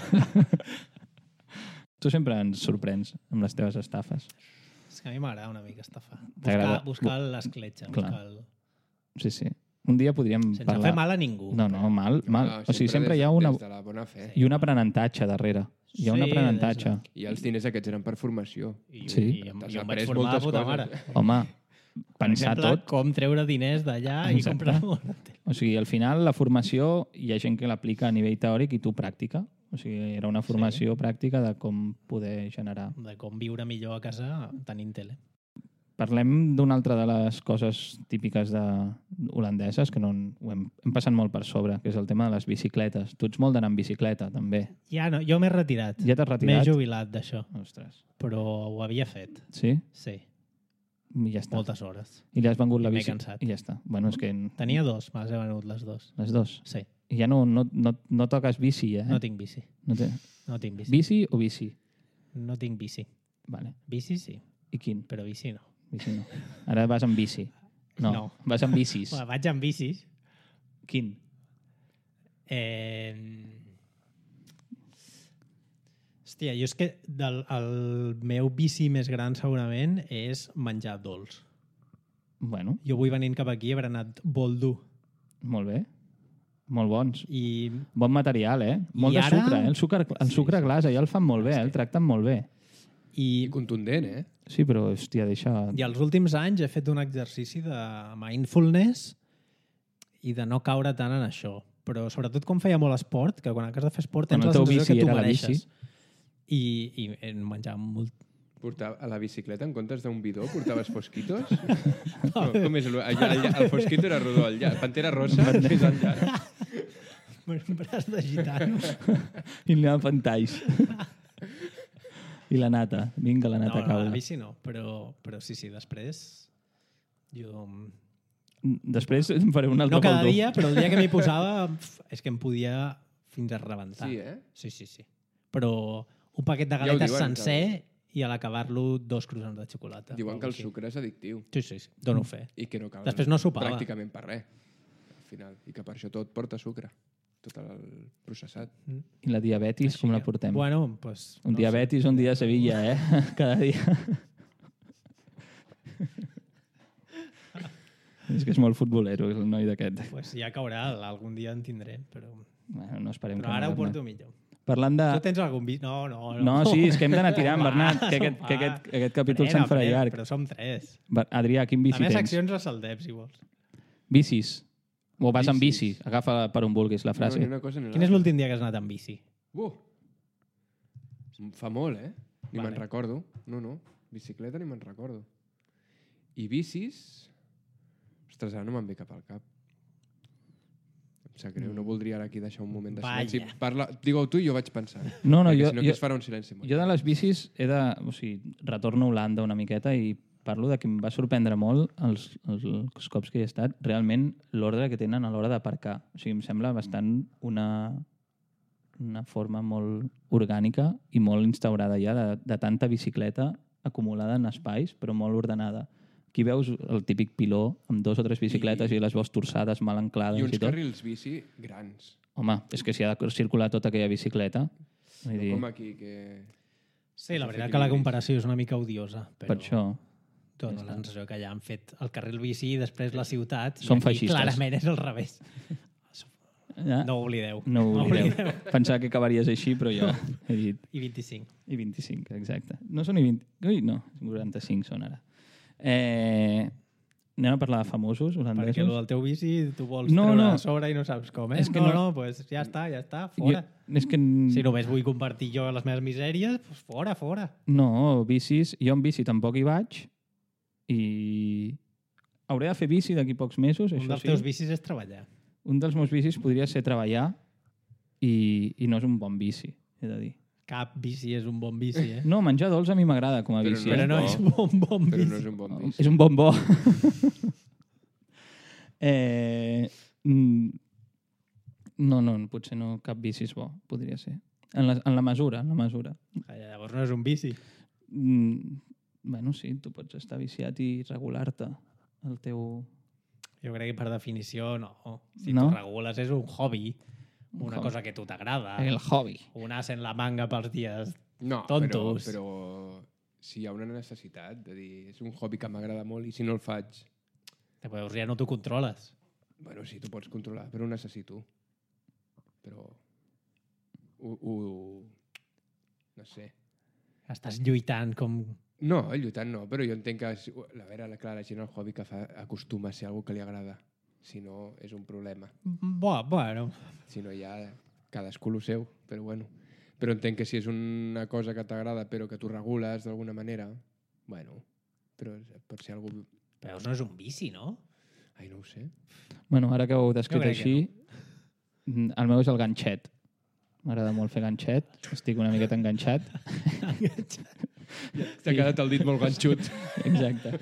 Tu sempre ens sorprens amb les teves estafes. És que a mi m'agrada una mica estafar. Buscar, T'agrada? buscar l'escletxa. Clar. Buscar el... Sí, sí. Un dia podríem Sense parlar... fer mal a ningú. No, no, mal, mal. No, O sigui, sempre des, hi ha una... Des de la bona fe. I un aprenentatge darrere. Hi ha un Sí, aprenentatge. des I els diners aquests eren per formació. I, Sí. i, em, T'has jo em vaig après formar a moltes puta coses. mare. Home, Per pensar exemple, tot... com treure diners d'allà i Exacte. comprar una tele. O sigui, al final la formació hi ha gent que l'aplica a nivell teòric i tu pràctica. O sigui, era una formació sí. pràctica de com poder generar. De com viure millor a casa tenint tele. Parlem d'una altra de les coses típiques de holandeses, que no en- ho hem, hem passat molt per sobre, que és el tema de les bicicletes. Tu ets molt d'anar amb bicicleta, també. Ja no, jo m'he retirat. Ja t'has M'he retirat? jubilat d'això, Ostres. però ho havia fet. Sí? Sí, I ja està. moltes hores. I li has vengut la I m'he bici. cansat. I ja està. Bueno, és que... Tenia dos, me les he venut les dos. Les dos. Sí, I ja no, no, no, no toques bici, eh? no tinc bici. No té... No tinc bici. Bici o bici? No tinc bici. Vale. Bici sí, I quin? però bici no. Bici no. Ara vas amb bici. No, No. vas amb bicis. Bueno, vaig amb bicis. Quin? Eh... Hòstia, jo és que del, el meu vici més gran segurament és menjar dolç. Bueno, Jo vull venint cap aquí he berenat bol dur. molt bé. Molt bons. I Bon material, eh? Molt I de ara- sucre, eh? El sucre, el sucre glas, allà el fan molt bé, eh? El tracten molt bé. I I, contundent, eh? Sí, però, hòstia, deixa... I els últims anys he fet un exercici de mindfulness i de no caure tant en això. Però sobretot quan feia molt esport, que quan has de fer esport Quan tens el la teu sensació bici que tu era la mereixes. bici. I, i em menjava molt... Portar a la bicicleta, en comptes d'un bidó, portaves fosquitos? No, com és? El, el, el, el fosquito era rodó, el, lla- Pantera rosa, és el llarg. Un braç de gitano. I li anaven pantalls. I la nata. Vinga, la No, nata no, caula. la bici no, però, però sí, sí, després jo... Després em faré un altre No cada bol dur. dia, però el dia que m'hi posava pf, és que em podia fins a rebentar. Sí, eh? Sí, sí, sí. Però un paquet de Ja ho galetes diuen, sencer i a l'acabar-lo dos croissants de xocolata. Diuen que el Així. sucre és addictiu Sí, sí, sí. Dono fe. i que no cal Després no sopava. pràcticament per res, al final. I que per això tot porta sucre, tot el processat. I la diabetis, com la portem? Bueno, pues... un no diabetis, un dia a Sevilla, eh? Cada dia. És que és molt futbolero, el noi d'aquest. Sé. Pues ja caurà, algun dia en tindré, però... Bueno, no esperem Però que ara ho no, porto Bernat. millor. Parlant de... Tu tens algun vi... No, no, no. No, sí, és que hem d'anar tirant, Va, Bernat, que aquest, va. que aquest, aquest capítol Frena, se'n farà frena, llarg. Però som tres. Ber- Adrià, quin bici A més, tens? seccions a Saldeps, si vols. Bicis. O vas amb bici? Bicis. Agafa per on vulguis la frase. No, ni una cosa ni Quin és l'altra. l'últim dia que has anat amb bici? Uh! Fa molt, eh? Ni Vale. me'n recordo. No, no. Bicicleta ni me'n recordo. I bicis... Ostres, ara no me'n ve cap al cap. Em sap greu, no voldria ara aquí deixar un moment de silenci. Vaya. Parla... Digue-ho tu i jo vaig pensar. No, no, Perquè jo, si no, jo, aquí es farà un silenci. molt. jo de les bicis he de... O sigui, retorno a Holanda una miqueta i parlo de que em va sorprendre molt els, els, els cops que hi he estat, realment l'ordre que tenen a l'hora d'aparcar. O sigui, em sembla bastant una, una forma molt orgànica i molt instaurada ja de, de tanta bicicleta acumulada en espais, però molt ordenada. Aquí veus el típic piló amb dos o tres bicicletes i, I- i les veus torçades, mal anclades I i, uns tot. carrils bici grans. Home, és que si ha de circular tota aquella bicicleta... Vull No dir, com aquí, que... Sí, la Has de veritat fer que la equilibris. comparació és una mica odiosa. Però... per això... Dóna la sensació que ja han fet el carril bici i després la ciutat. Són I aquí feixistes. clarament és al revés. Ja? No ho oblideu. No ho oblideu. Pensava que acabaries així, però ja he dit I vint-i-cinc. i vint-i-cinc, exacte. No són i vint... Ui, no, quaranta-cinc són ara. Eh, anem a parlar de famosos Perquè holandesos. el del teu bici tu vols No, treure no. a sobre i no saps com, eh? És que no, no- no, pues ja està, ja està, fora. Jo, és que... Si només vull compartir jo les meves misèries, pues fora, fora. No, bicis... Jo en bici tampoc hi vaig i... Hauré de fer bici d'aquí pocs mesos, Un això dels sí. teus bicis és treballar. Un dels meus bicis podria ser treballar i, i no és un bon bici, he de dir. Cap bici és un bon bici, eh? No, menjar dolç a mi m'agrada com a Però bici. no Però eh? no bo. és un bon, bon Però bici. no és un bon bici. És un bon bo. eh, mm, no, no, potser no cap bici és bo, podria ser. En la, en la mesura, en la mesura. Ah, Llavors no és un bici. Mm, bueno, sí, tu pots estar viciat i regular-te el teu... Jo crec que per definició no. Si No? tu regules és un hobby, una hobby. cosa que a tu t'agrada. El hobby. Un as en la manga pels dies. No, Tontos. però, però si hi ha una necessitat de dir és un hobby que m'agrada molt i si no el faig, Llavors ja no t'ho controles. bueno, sí, tu pots controlar, però ho necessito. Però ho, ho, no sé. Estàs lluitant com... No, lluitant no, però jo entenc que si- a veure, clar, la gent el hobby que fa acostuma a ser algo que li agrada. Si no, és un problema. Bo, bueno, Si no, ja cadascú el seu, però bueno. Però entenc que si és una cosa que t'agrada però que tu regules d'alguna manera, bueno, però pot ser algú... però no és un bici, no? Ai, no ho sé. Bueno, ara que ho heu descrit Jo crec que així, mm, el meu és el ganxet. M'agrada molt fer ganxet. Estic una miqueta enganxat. T'ha quedat el dit molt ganxut. Exacte.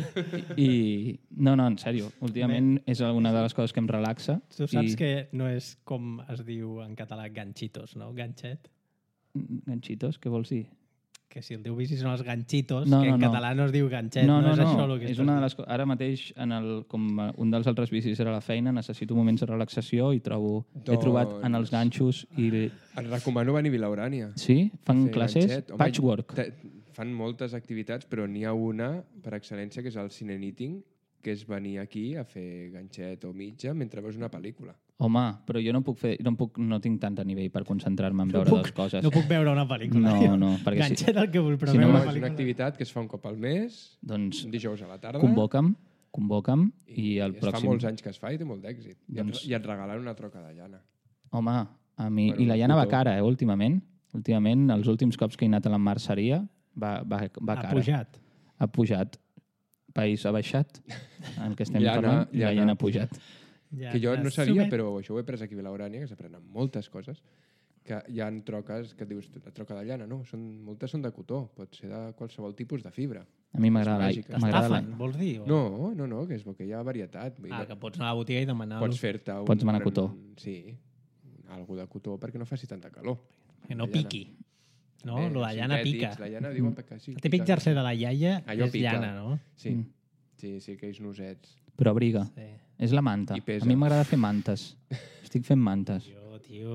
I, no, no, en sèrio. Últimament és una de les coses que em relaxa. Tu saps I... que no és com es diu en català ganchitos, no? Ganxet. Ganxitos, què vols dir? Que si el teu bici són els ganchitos, No, que en no, no. català no es diu ganxet. No, no, és no. això el que És estàs una de dient. les co- Ara mateix, en el, com un dels altres bicis era la feina, necessito moments de relaxació i trobo... He trobat en els Doncs- ganxos i... Et recomano venir a Vilaurània. Sí? Fan Fer classes? ganxet. Home, Patchwork. te- Fan moltes activitats, però n'hi ha una per excel·lència, que és el cine knitting, que és venir aquí a fer ganxet o mitja mentre veus una pel·lícula. Home, però jo no puc fer... No, puc, no tinc tant a nivell per concentrar-me en No veure puc- dues coses. No puc veure una pel·lícula. No, no, perquè si- Ganxet el que vull, però si si no, veure No, una és una pel·lícula. activitat que es fa un cop al mes, Doncs un dijous a la tarda, convoca'm, convoca'm i, i el es fa pròxim... molts anys que es fa i té molt d'èxit. I, et, Doncs- I et regalen una troca de llana. Home, a mi... Bueno, I la llana va cotó. cara, eh, últimament. Últimament, els últims cops que he anat a la marceria, va, va, va Ha cara. pujat. Ha pujat. País ha baixat, el que estem Llana, parlant, i la llana llana ha ha pujat. Ja, Que jo ja no sabia, sume. però això ho he pres aquí a Vilaurània, que s'aprenen moltes coses, que hi ha troques que dius, la troca de llana, no, són, moltes són de cotó, pot ser de qualsevol tipus de fibra. A mi m'agrada la, màgiques. m'agrada la... Estafen, vols dir? O... No, no, no, que és bo que hi ha varietat. Vull dir, Ah, que pots anar a la botiga i demanar... pots fer-te un... Pots demanar cotó. Sí, algú de cotó perquè no faci tanta calor. Que no La llana. piqui. No, Bé, lo de llana sintètics, pica. La llana diuen que sí. El típic pica. jersei de la iaia Allò és pica. llana, no? Sí, Mm. sí, sí, aquells nosets. Però abriga. Sí. És la manta. I pesa. A mi m'agrada fer mantes. Estic fent mantes. Jo, tio...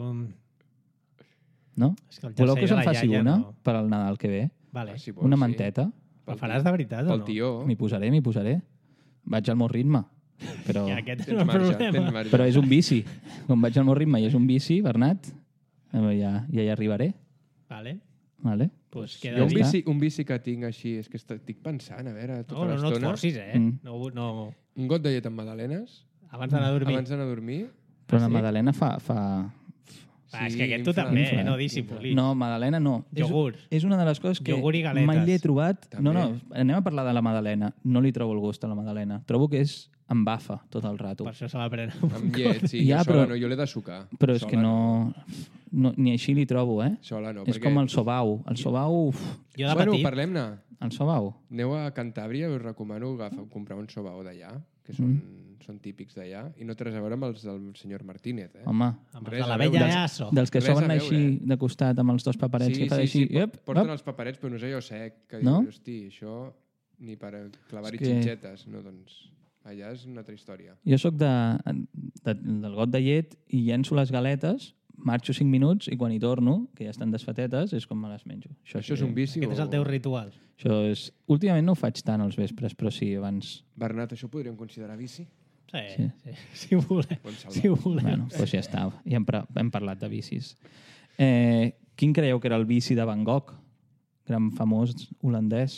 No? És que el Voleu jersei que us de en la faci iaia una no. per al Nadal que ve? Vale. Ah, si vols, Una sí. manteta? La faràs de veritat o Pel no? tió. M'hi posaré, m'hi posaré. Vaig al meu ritme. Però, I aquest és Tens el marge, problema. tens marge. però és un bici. Com vaig al meu ritme i és un bici, Bernat, eh, ja, ja hi arribaré. Vale. Vale? Pues Jo queda un dit. bici, un bici que tinc així, és que estic pensant, a veure, tota No, no, no et l'estona, forcis, eh? Mm. No, no... un got de llet amb magdalenes, Abans d'anar a dormir. abans d'anar a dormir. Però Ah, la sí? Magdalena fa... fa... Ah, és Sí, que aquest tu infla. també, Infla. eh? No dissimuli. No, Magdalena no. És- Iogurt. És una de les coses que Iogurt i galetes. mai li he trobat... També. No, no, anem a parlar de la Magdalena. No li trobo el gust a la Magdalena. Trobo que és embafa tot el rato. Per això se la prenen. Amb llet, sí. Ja, jo sola però- no, jo l'he de sucar. Però és Sola que no, no... Ni així li trobo, eh? Sola no, És perquè... com el sobau. El sobau... Uf, Jo de Bueno, petit... parlem-ne. el sobau. Aneu a Cantàbria, us recomano agafar, comprar un sobao d'allà, que són, mm. són típics d'allà, i no té res a veure amb els del senyor Martínez, eh? Home, Amb res els de la a vella veure. Asso. dels que Res a sonen veure. així de costat amb els dos paperets que fa així... sí, Ep, porten ep. els paperets, però no és allò sec, que No? dius, hosti, això ni per clavar-hi És que- xinxetes. No, doncs, allà és una altra història. Jo sóc de, de, del got de llet i llenço les galetes marxo cinc minuts i quan hi torno, que ja estan desfatetes, és com me les menjo. Això, això és un vici Aquest o... és el teu ritual. Això és... Últimament no ho faig tant als vespres, però sí, abans... Bernat, això ho podríem considerar vici? Sí, Sí. sí. sí. Si volem. Bon salva. Si volem. Bueno, doncs ja està. Ja hem, hem parlat de vicis. Eh, quin creieu que era el vici de Van Gogh? Gran famós holandès.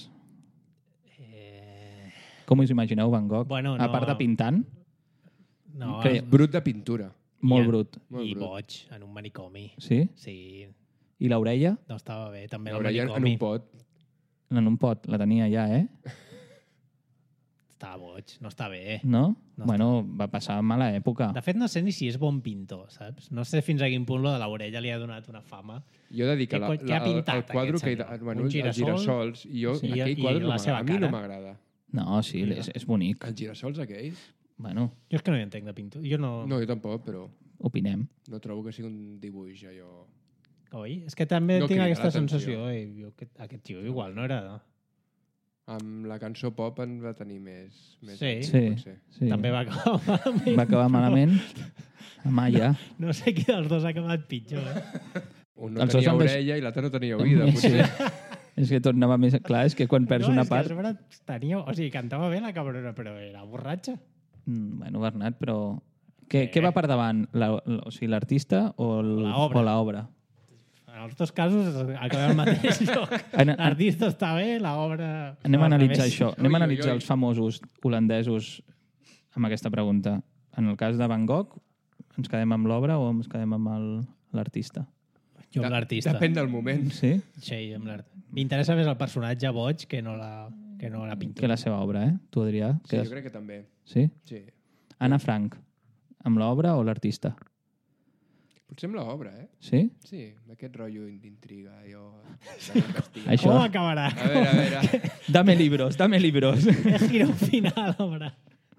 Eh... Com us imagineu Van Gogh? Bueno, A no. part de pintant, No, Que- Brut de pintura. molt I- brut. Molt I brut. boig, en un manicomi. Sí? Sí, I l'orella? no estava bé. També en L'haurà el ja en manicomi. un pot. En un pot. La tenia ja, eh? Estava boig, no està bé. No? No bueno, va passar mala època. De fet, no sé ni si és bon pintor, saps? No sé fins a quin punt lo de l'orella li ha donat una fama. Jo he de dir que Què la, coi- què la, ha el, pintat, el quadre aquest que... he senyor? de- Bueno, Un els girassol? girassols. I jo, Sí, aquell i quadre no la seva m'agrada. A mi no cara. m'agrada. No, sí, Mira. és, és bonic. Els girassols aquells? Bueno, Jo és que no hi entenc de pintura. Jo no... No, jo tampoc, però opinem. no trobo que sigui un dibuix allò... Oi? És que també No tinc crida aquesta l'atenció. sensació. I jo, aquest, aquest tio igual no era... Amb la cançó pop en va tenir més... més Sí. èxit, Sí, potser. sí. També va acabar malament. Va acabar malament. A Maya. No sé qui dels dos ha acabat pitjor. Eh? Un no Els dos tenia han de- orella i l'altre no tenia oïda, Sí. potser. És que tornava més... Clar, és que quan perds no, una és que part... a sobre tenia... O sigui, cantava bé la cabrona, però era borratxa. Mm, bueno, Bernat, però... Què, Eh. què va per davant? La, la, o sigui, l'artista o el- L'obra. o l'obra? En els dos casos acabem al mateix lloc. An- an- L'artista està bé, l'obra... Anem a al analitzar revés. això. Anem Ui, a ui, analitzar ui. els famosos holandesos amb aquesta pregunta. En el cas de Van Gogh, ens quedem amb l'obra o ens quedem amb el- l'artista? Jo amb De- l'artista. Depèn del moment. Sí? Sí, amb l'art. M'interessa més el personatge boig que no la, que no la Que pintura. la seva obra, eh? Tu, Adrià? Sí, Que jo crec que també. sí? Sí. Anna Frank, amb l'obra o l'artista? Potser amb l'obra, eh? Sí? Sí, aquest rotllo d'intriga, jo... d'investigar. Això- Com acabarà? A veure, a veure... Dame libros, dame libros. El giro final, obra.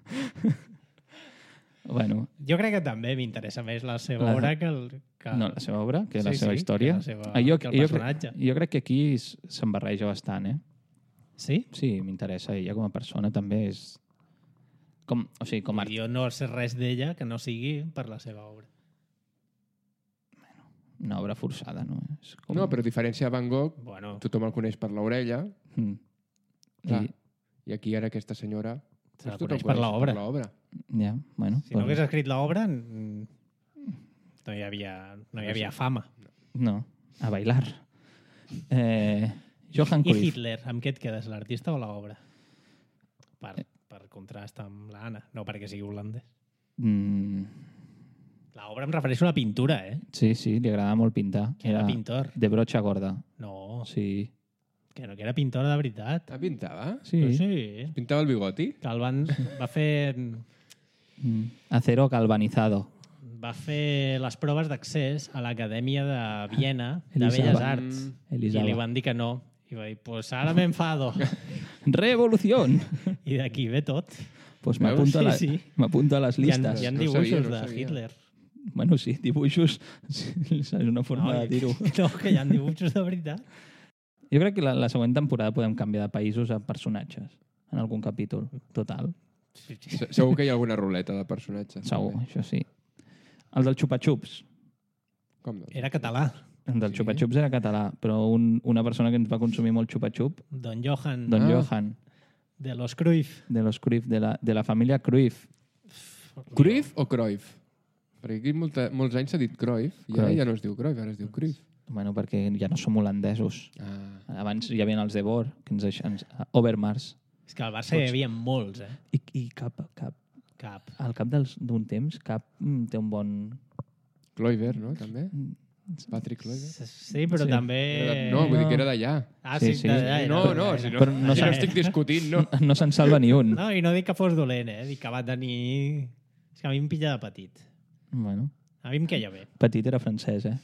bueno, Jo crec que també m'interessa més la seva La- obra que el... Que... no, la seva obra, que la Sí, seva sí, història. que la seva- Ah, jo, que el jo, personatge. crec, jo crec que aquí s- se'n barreja bastant, eh? Sí? Sí, m'interessa. Ella com a persona també és... Com, o sigui, com a Jo no sé res d'ella que no sigui per la seva obra. una obra forçada, no? És com... No, però a diferència de Van Gogh, Bueno, tothom el coneix per l'orella, Mm. clar, I, i aquí ara aquesta senyora... se la doncs tothom coneix per l'obra. Per l'obra. ja, bueno. Si no doncs- hagués escrit l'obra, mm, no hi havia, no hi havia fama. No, a bailar. Eh, Johan I Cruyff. Hitler, amb què et quedes, l'artista o l'obra? Per, per contrast amb l'Anna, no perquè sigui holandès. Mm, L'obra em refereixo a la pintura, eh? sí, sí, li agradava molt pintar. Que era pintor. de brocha gorda. No, Sí. que no, que era pintor de veritat. Ah, pintava? Sí. Però sí, Pintava el bigoti? que el van, va fer Mm. Acero galvanizado. va fer les proves d'accés a l'Acadèmia de Viena de Elisava. Belles Arts i Elisava. li van dir que no. I va dir, pues ara m'enfado. Revolución. I d'aquí ve tot. Pues Veus? m'apunto a, la, Sí, sí. m'apunto a les Hi ha, listes. hi ha No dibuixos sabia, no de sabia. Hitler. Bueno, sí, dibuixos. Sí, és una forma No, de dir-ho. No, que hi ha dibuixos de veritat. Jo crec que la, la següent temporada podem canviar de països a personatges en algun capítol. Total. Sí, sí. Se- Segur que hi ha alguna ruleta de personatges. Segur, també. això sí. El del xupa-xups. Com doncs? Era català. El del Sí. xupa-xups era català, però un, una persona que ens va consumir molt xupa-xup, Don Johan Don Ah. Johan, de los Cruyff. de los Cruyff, de la, de la família Cruyff. Cruyff o Cruyff? Perquè aquí molta, molts anys s'ha dit Cruyff i ara Cruyff. ja no es diu Cruyff, ara es diu Cruyff. Bueno, perquè ja no som holandesos. Ah. Abans hi havia els de Boer, que ens, deix- ens, Overmars. És que al Barça hi havia molts, eh? I, i cap, cap, Cap. al cap dels- d'un temps, cap mm, té un bon... Kluivert, no? També? Patrick Kluivert. Sí, però Sí. també... Era de- No, vull dir que era d'allà. Ah, Sí, sí, sí. d'allà era. No, no, si no, Però no si no sap- estic discutint, no. No se'n salva ni un. No, i no dic que fos dolent, eh? Dic que va tenir... És que a mi em pilla de petit. Bueno, A mi em queia bé. petit era francès, eh?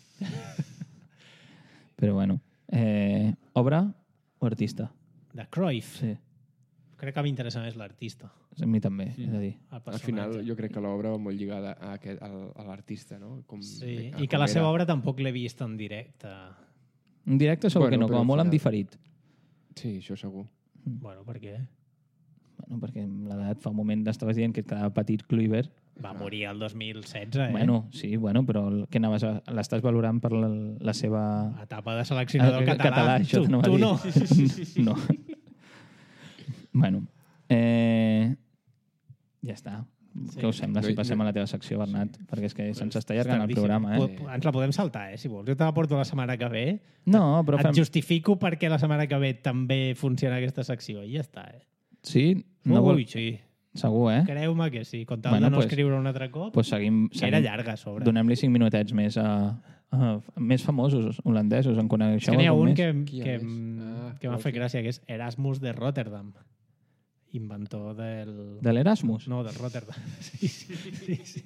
Però bueno. Eh, obra o artista? De Cruyff. Sí, Crec que m'interessa més l'artista. a mi també, és a dir. El Al final, personatge. jo crec que l'obra va molt lligada a, aquest, a, a l'artista, no? Com, Sí, a i que com la era. seva obra tampoc l'he vist en directe. En directe segur Bueno, que no, com però a al molt en final- diferit. Sí, això segur. Bueno, per què? Bueno, perquè amb l'edat fa un moment estaves dient que et quedava petit Kluivert. Va morir el dos mil setze, eh? Bueno, sí, bueno, però el- què anaves a... L'estàs valorant per la, la seva... Etapa de seleccionador Eh, català. català, això tu, t'anava a tu dir. no. No. Bueno, eh... ja està. Sí. Què us sembla si No, passem no. a la teva secció, Bernat? Perquè és que se'ns està allargant el Tardíssim. programa, eh? Po- Ens la podem saltar, eh, si vols. Jo te la porto la setmana que ve. No, però Et fem... justifico perquè la setmana que ve també funciona aquesta secció i ja està, eh? Sí? No Ui, vol... sí. Segur, eh? Creu-me que sí. Com tal Bueno, de no pues- escriure un altre cop, Pues seguim... que era llarga a sobre. Donem-li cinc minutets més a... a més famosos holandesos. En És coneixeu que n'hi ha algun un més? que, Qui hi ha que, més? m- Ah, que m'ha vols fet dir? gràcia, que és Erasmus de Rotterdam. Inventor del... De l'Erasmus? No, del Rotterdam. Sí, sí, sí, sí.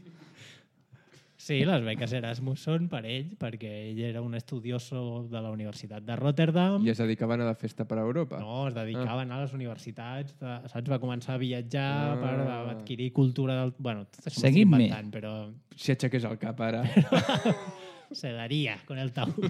Sí, les beques Erasmus són per ell, perquè ell era un estudioso de la Universitat de Rotterdam. I es dedicaven a la festa per a Europa. No, es dedicaven a les universitats, de, saps? Va començar a viatjar Ah. per adquirir cultura del... Bueno, tot això m'ho estic Seguim-me. inventant, però Si aixequés el cap ara... se daria con el tau.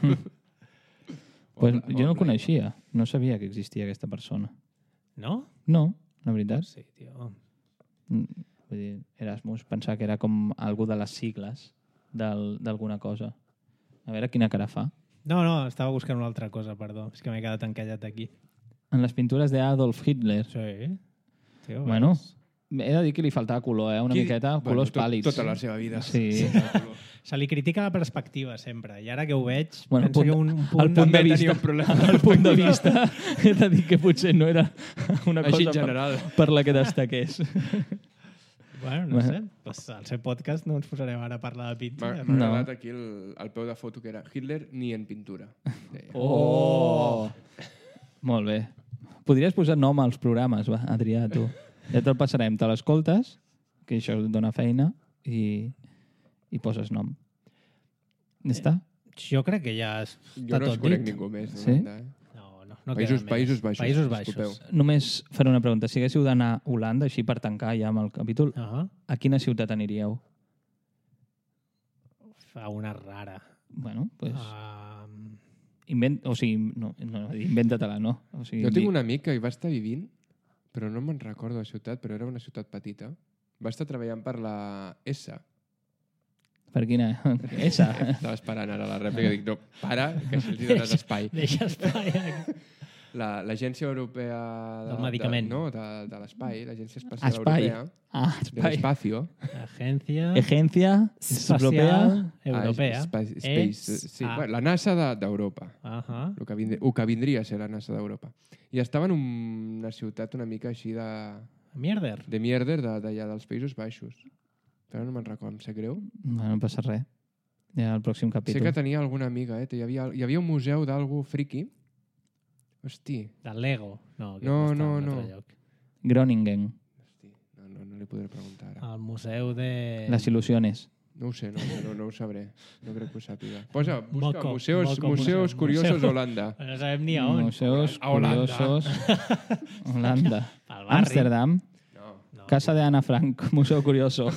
Pues Hola, jo no el hola. coneixia. No sabia que existia aquesta persona. No? No, la veritat. Sí, tio. Mm, Vull dir, Erasmus, pensar que era com algú de les sigles del- d'alguna cosa. A veure quina cara fa. No, no, estava buscant una altra cosa, perdó. És que m'he quedat encallat aquí. En les pintures d'Adolf Hitler. Sí. Tio, Bueno, veus? he de dir que li faltava color, eh? Una Qui- miqueta, bueno, colors tot- pàl·lids. Tota la seva vida. Sí. Se li critica la perspectiva sempre, i ara que ho veig, Bueno, penso el que punt- un, un el punt... punt de També vista, tenia un problema. el punt de vista he de dir que potser no era una Així cosa en general. per, per la que destaqués. Bueno, no Bueno. sé, pues, al seu podcast no ens posarem ara a parlar de M'ha pintura. m'ha No. agradat aquí el, el peu de foto que era Hitler ni en pintura. Deia. Oh! Molt bé. Podries posar nom als programes, va, Adrià, tu. Ja te'l passarem, te l'escoltes, que això et dona feina, i, i poses nom. Ja està? Jo crec que ja Jo està no es tot conec dit. ningú més. Sí? d'Holanda, eh? No, no, no Països- queda més. Països Baixos, Països disculpeu. Baixos. Només faré una pregunta. Si haguéssiu d'anar a Holanda, així per tancar ja amb el capítol, Uh -huh. a quina ciutat aniríeu? Fa una rara. Bueno, pues, Um, invent, o sigui, no, no inventa-te-la, no? O sigui, Jo di- tinc un amic que hi va estar vivint, però no me'n recordo la ciutat, però era una ciutat petita. Va estar treballant per la S. Per quina? Esa. Estava esperant ara la rèplica. Dic, no, para, que així els hi dones espai. deixa espai. aquí. La- L'Agència Europea... De, Del Medicament. De, no, de, de l'Espai, l'Agència Espacial Espai. Europea, Ah, de espai. l'Espacio. Agencia Agencia Espacial Europea. Europea. Ah, Espa- Space, Es- sí, ah. bueno, la NASA de- d'Europa. Ahà. El que, vindria, el que vindria a ser la NASA d'Europa. I estava en un, una ciutat una mica així de, Mierder. de mierder de- d'allà dels Països Baixos. Però no me'n recordo, em sap greu. Bueno, no passa res. Ja al pròxim Sé capítol. que tenia alguna amiga, eh? Hi havia, hi havia un museu d'algú friki. Hosti, Del Lego. No, que No, està no, en un altre no. lloc. Groningen. hosti, no, no, no li podré preguntar ara. Al museu de... Las ilusiones. No ho sé, no, no, no ho sabré. No crec que ho sàpiga. Posa, busca Moco, museus, Moco museus Museu. curiosos Museu. Holanda. No sabem ni a on. Museos A Holanda. curiosos. Holanda. Al barri. Amsterdam. No. No, Casa de Ana Frank. Museu curioso.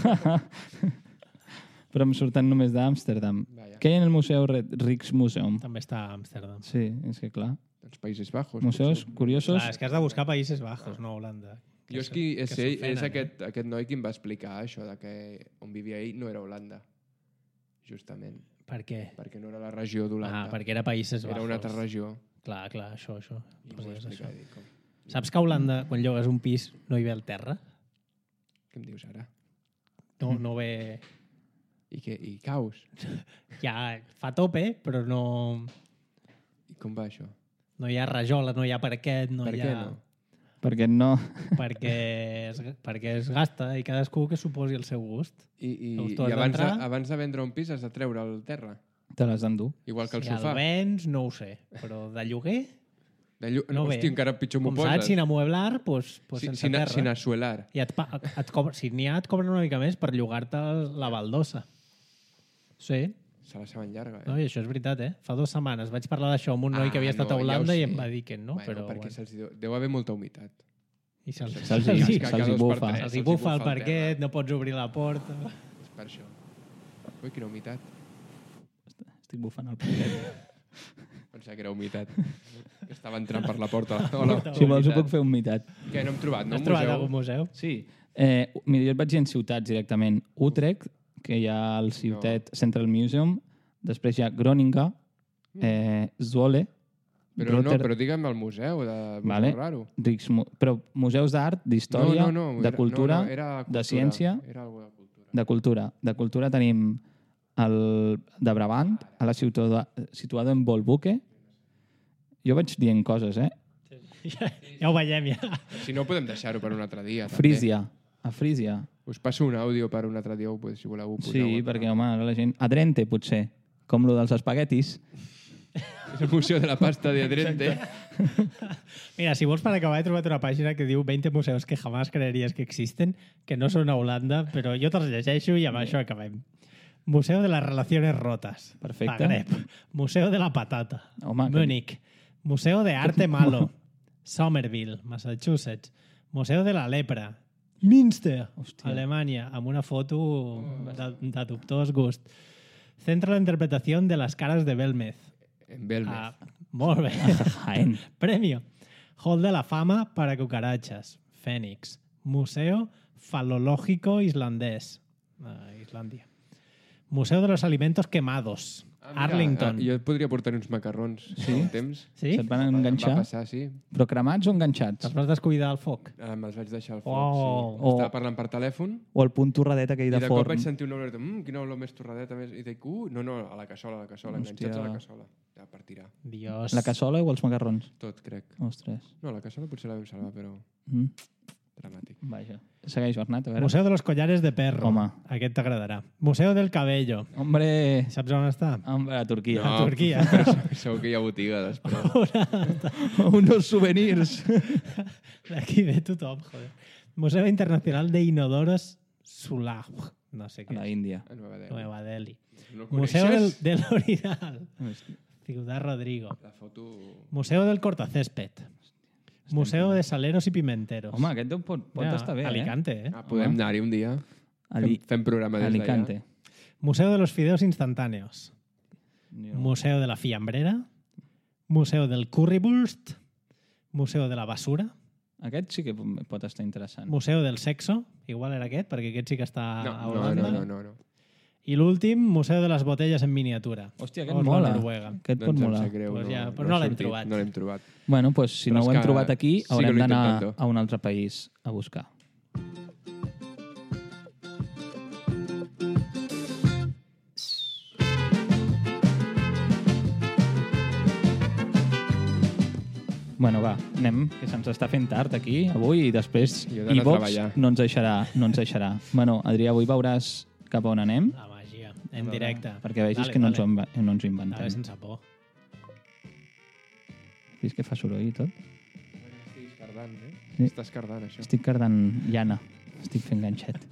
Però em surten només d'Amsterdam. Vaja. Què hi ha en el Museu Re- Rijksmuseum? També està a Amsterdam. Sí, és que clar. Dels Països Bajos. Museus potser. curiosos. Clar, és que has de buscar Països Bajos, no Holanda. Jo és, qui, és, que ell, s'ofenen, és eh? aquest, aquest noi qui em va explicar això, de que on vivia ell no era Holanda. Justament. Per què? Perquè no era la regió d'Holanda. Ah, perquè era Països Bajos. Era una altra regió. Clar, clar, això, això. I Pues m'ho va és explicar. això. i dic, com, Saps que a Holanda, quan llogues un pis, no hi ve el terra? què em dius ara? No, no ve... I, què, i caus? Ja fa tope, però no, I com va això? no hi ha rajola, no hi ha parquet, no per hi què ha... no? Perquè no... Perquè es, perquè es gasta i cadascú que suposi el seu gust. I, i, Llavors tu i has abans, de, d'entrar- abans de vendre un pis has de treure el terra. Te les d'endur. Igual que el si sofà. el vens, no ho sé, però de lloguer, De llu... no Hosti, ve. encara pitjor m'ho com poses. saps, sin amueblar, pues, pues Si- sense sin, terra. sin asuelar. I et, pa- et cobra, si n'hi ha, et cobren una mica més per llogar-te la baldosa. Sí, Se la saben llarga, eh? no, i això és veritat, eh? Fa dues setmanes vaig parlar d'això amb un noi Ah, que havia estat no, a ja ho Holanda i sé. em va dir que no, bueno, però... perquè bueno. se'ls deu, deu haver molta humitat. I se'ls Se'ls se'ls hi- hi- Cada se'ls hi dos per bufa. tres, se'ls hi bufa el terra. parquet, no pots obrir la porta... És per això. Ui, quina humitat. Estic bufant el parquet. Em pensava que era humitat. Que estava entrant per la porta. Hola, Si vols ho puc fer un mitat. Què, no hem trobat, no? Has Un trobat museu? algun museu? Sí. Eh, mira, jo et vaig dir en ciutats directament. Utrecht, que hi ha el Ciutat Central Museum. Després hi ha Groninga, eh, Zwolle, Però no, Rotter- però digue'm el museu, de museu Vale. raro. Riksmu- però museus d'art, d'història, no, no, no, de era- cultura, no, no, era cultura, de ciència, Era algo de cultura. de cultura. De cultura tenim el de Brabant, a la ciutat, situado en Bolbuque. Jo vaig dient coses, eh? Ja, ja ho veiem, ja. Si no, podem deixar-ho per un altre dia. també. Frísia, a Frísia. Us passo un àudio per un altre dia, ho podeu, si voleu. Ho poseu Sí, a- perquè, home, ara la gent... Adrente, potser, com lo dels espaguetis. És el museu de la pasta de Adrente. Mira, si vols per acabar, he trobat una pàgina que diu veinte museus que jamás creerías que existen, que no són a Holanda, però jo te'ls llegeixo i amb això acabem. Museo de las Relaciones Rotas. Perfecte. Zagreb. Museo de la Patata. Home, que- Múnich. Museo de Arte Malo. Somerville, Massachusetts. Museo de la Lepra. Münster, Hòstia. Alemanya, amb una foto de, de dubtós gust. Centro de Interpretación de las Caras de Belmez. En Belmez. Ah, molt bé. Jaén. Premio. Hall de la Fama para cucarachas. Fénix. Museo Falológico Islandés. Ah, Islandia. Museo de los Alimentos Quemados. Ah, mira, Arlington. ah, jo et podria portar uns macarrons. Sí? Un temps. Sí? Se't van Em enganxar? va passar, sí. Però cremats o enganxats? Te'ls vas descuidar al foc? Ah, me'ls vaig deixar al foc, Oh. sí. Estava parlant per telèfon O el punt torradet aquell i de de cop forn? vaig sentir una olor de mmm, quina olor més torradeta més. I dic, uh, no, no, a la cassola, a la cassola, Hòstia. enganxats a la cassola. Ja, per tirar. Dios. La cassola o els macarrons? Tot, crec. Ostres. No, la cassola potser la vam salvar, però Mm. dramàtic. Vaja. Segueix, Bernat, a veure. Museo de los Collares de Perro. Home. Aquest t'agradarà. Museo del Cabello. Hombre, Saps on està? hombre, a Turquia. A Turquia. Però segur que hi ha botiga després. Unos souvenirs. D'aquí ve tothom, joder. Museo Internacional de Inodoros Sulaj. No sé A què la és. Índia. A Nueva Delhi. Nueva Delhi. No el Museo del, coneixes? del Oridal. Ciudad Rodrigo. La foto... Museo del Cortacésped. Museo de Saleros y Pimenteros. Home, aquest pot, pot Mira, estar bé, Alicante, eh? Ah, podem anar-hi un dia. Ali- Fem, fem programa eh? des d'allà. Alicante. Museo de los Fideos Instantáneos. Jo- Museo de la Fiambrera. Museo del Currywurst. Museo de la Basura. Aquest sí que pot estar interessant. Museo del Sexo. Igual era aquest, perquè aquest sí que està No, a no, Holanda. no, no, no, no. I l'últim, Museo de les Botelles en miniatura. Hòstia, aquest Oslo, mola. Noruega. Aquest pot Doncs em molar. sap greu. Pues ja, no, però no ha l'hem sortit, trobat. No l'hem trobat. Bueno, pues, si Però no és ho hem que trobat aquí, sí que haurem l'he d'anar intentat. a un altre país a buscar. Bueno, va, anem, que se'ns està fent tard aquí avui i després Jo he d'anar a iVox treballar. no ens deixarà, no ens deixarà. Bueno, Adrià, avui veuràs cap a on anem La màgia, en directe. perquè vegis Dale, que no ens, dale. ho, inve- no ens ho Dale, inventem. sense por. Vist que fa soroll i tot? Estic escardant, eh? Sí. Està escardant, això. Estic cardant llana. Estic fent ganxet.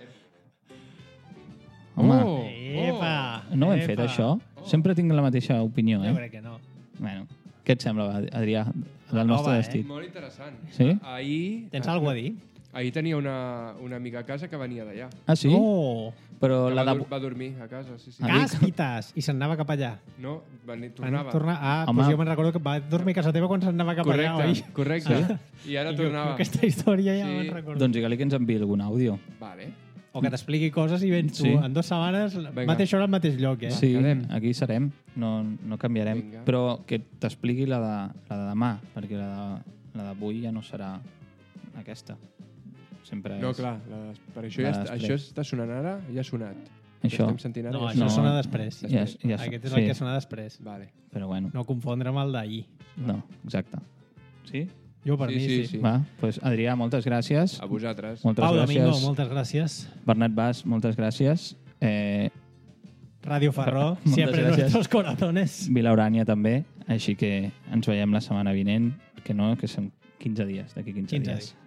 Home, Oh! Epa! no ho hem fet, epa. això? Sempre tinc la mateixa opinió, Jo eh? crec que no. Bueno, què et sembla, Adrià, del Nova, nostre eh? destí? Molt interessant. Sí? Ahir... Tens alguna a dir? Ahir tenia una, una amiga a casa que venia d'allà. Ah, sí? No! Però Que la va, de... dur, va dormir a casa, sí, sí. Ah, Càspites! I se'n anava cap allà. No, va, ni- Van tornava. Tornar... Ah, Home. doncs jo me'n recordo que va dormir a casa teva quan se'n anava cap allà, oi? Correcte, correcte. I ara I jo, tornava. aquesta història ja Sí. me'n recordo. Doncs digue-li que ens enviï algun àudio. Vale. O que t'expliqui coses i vens tu Sí. en dues setmanes, Vinga. mateixa hora al mateix lloc, eh? Sí, quedem. aquí serem. No, no canviarem. Vinga. Però que t'expliqui la, de, la de demà, perquè la de- la d'avui ja no serà aquesta. Sempre No, és... clar, la, per això, La ja està, després. això està sonant ara, ja ha sonat. Això. Estem sentint ara. No, ja això No. sona després. Ja, ja, Aquest és sí, el que sona després. Vale. Però bueno, No confondre amb el d'ahir. no, exacte. Sí? Jo per Sí, mi sí, sí. sí. Va, doncs Adrià, moltes gràcies. A vosaltres. Moltes Pau gràcies. Domingo, moltes gràcies. Bernat Bas, moltes gràcies. Eh, Radio Farró, Moltes siempre en gràcies. nuestros corazones. Vila Urània també, així que ens veiem la setmana vinent, que no, que són quinze dies, d'aquí quinze, quinze dies. dies.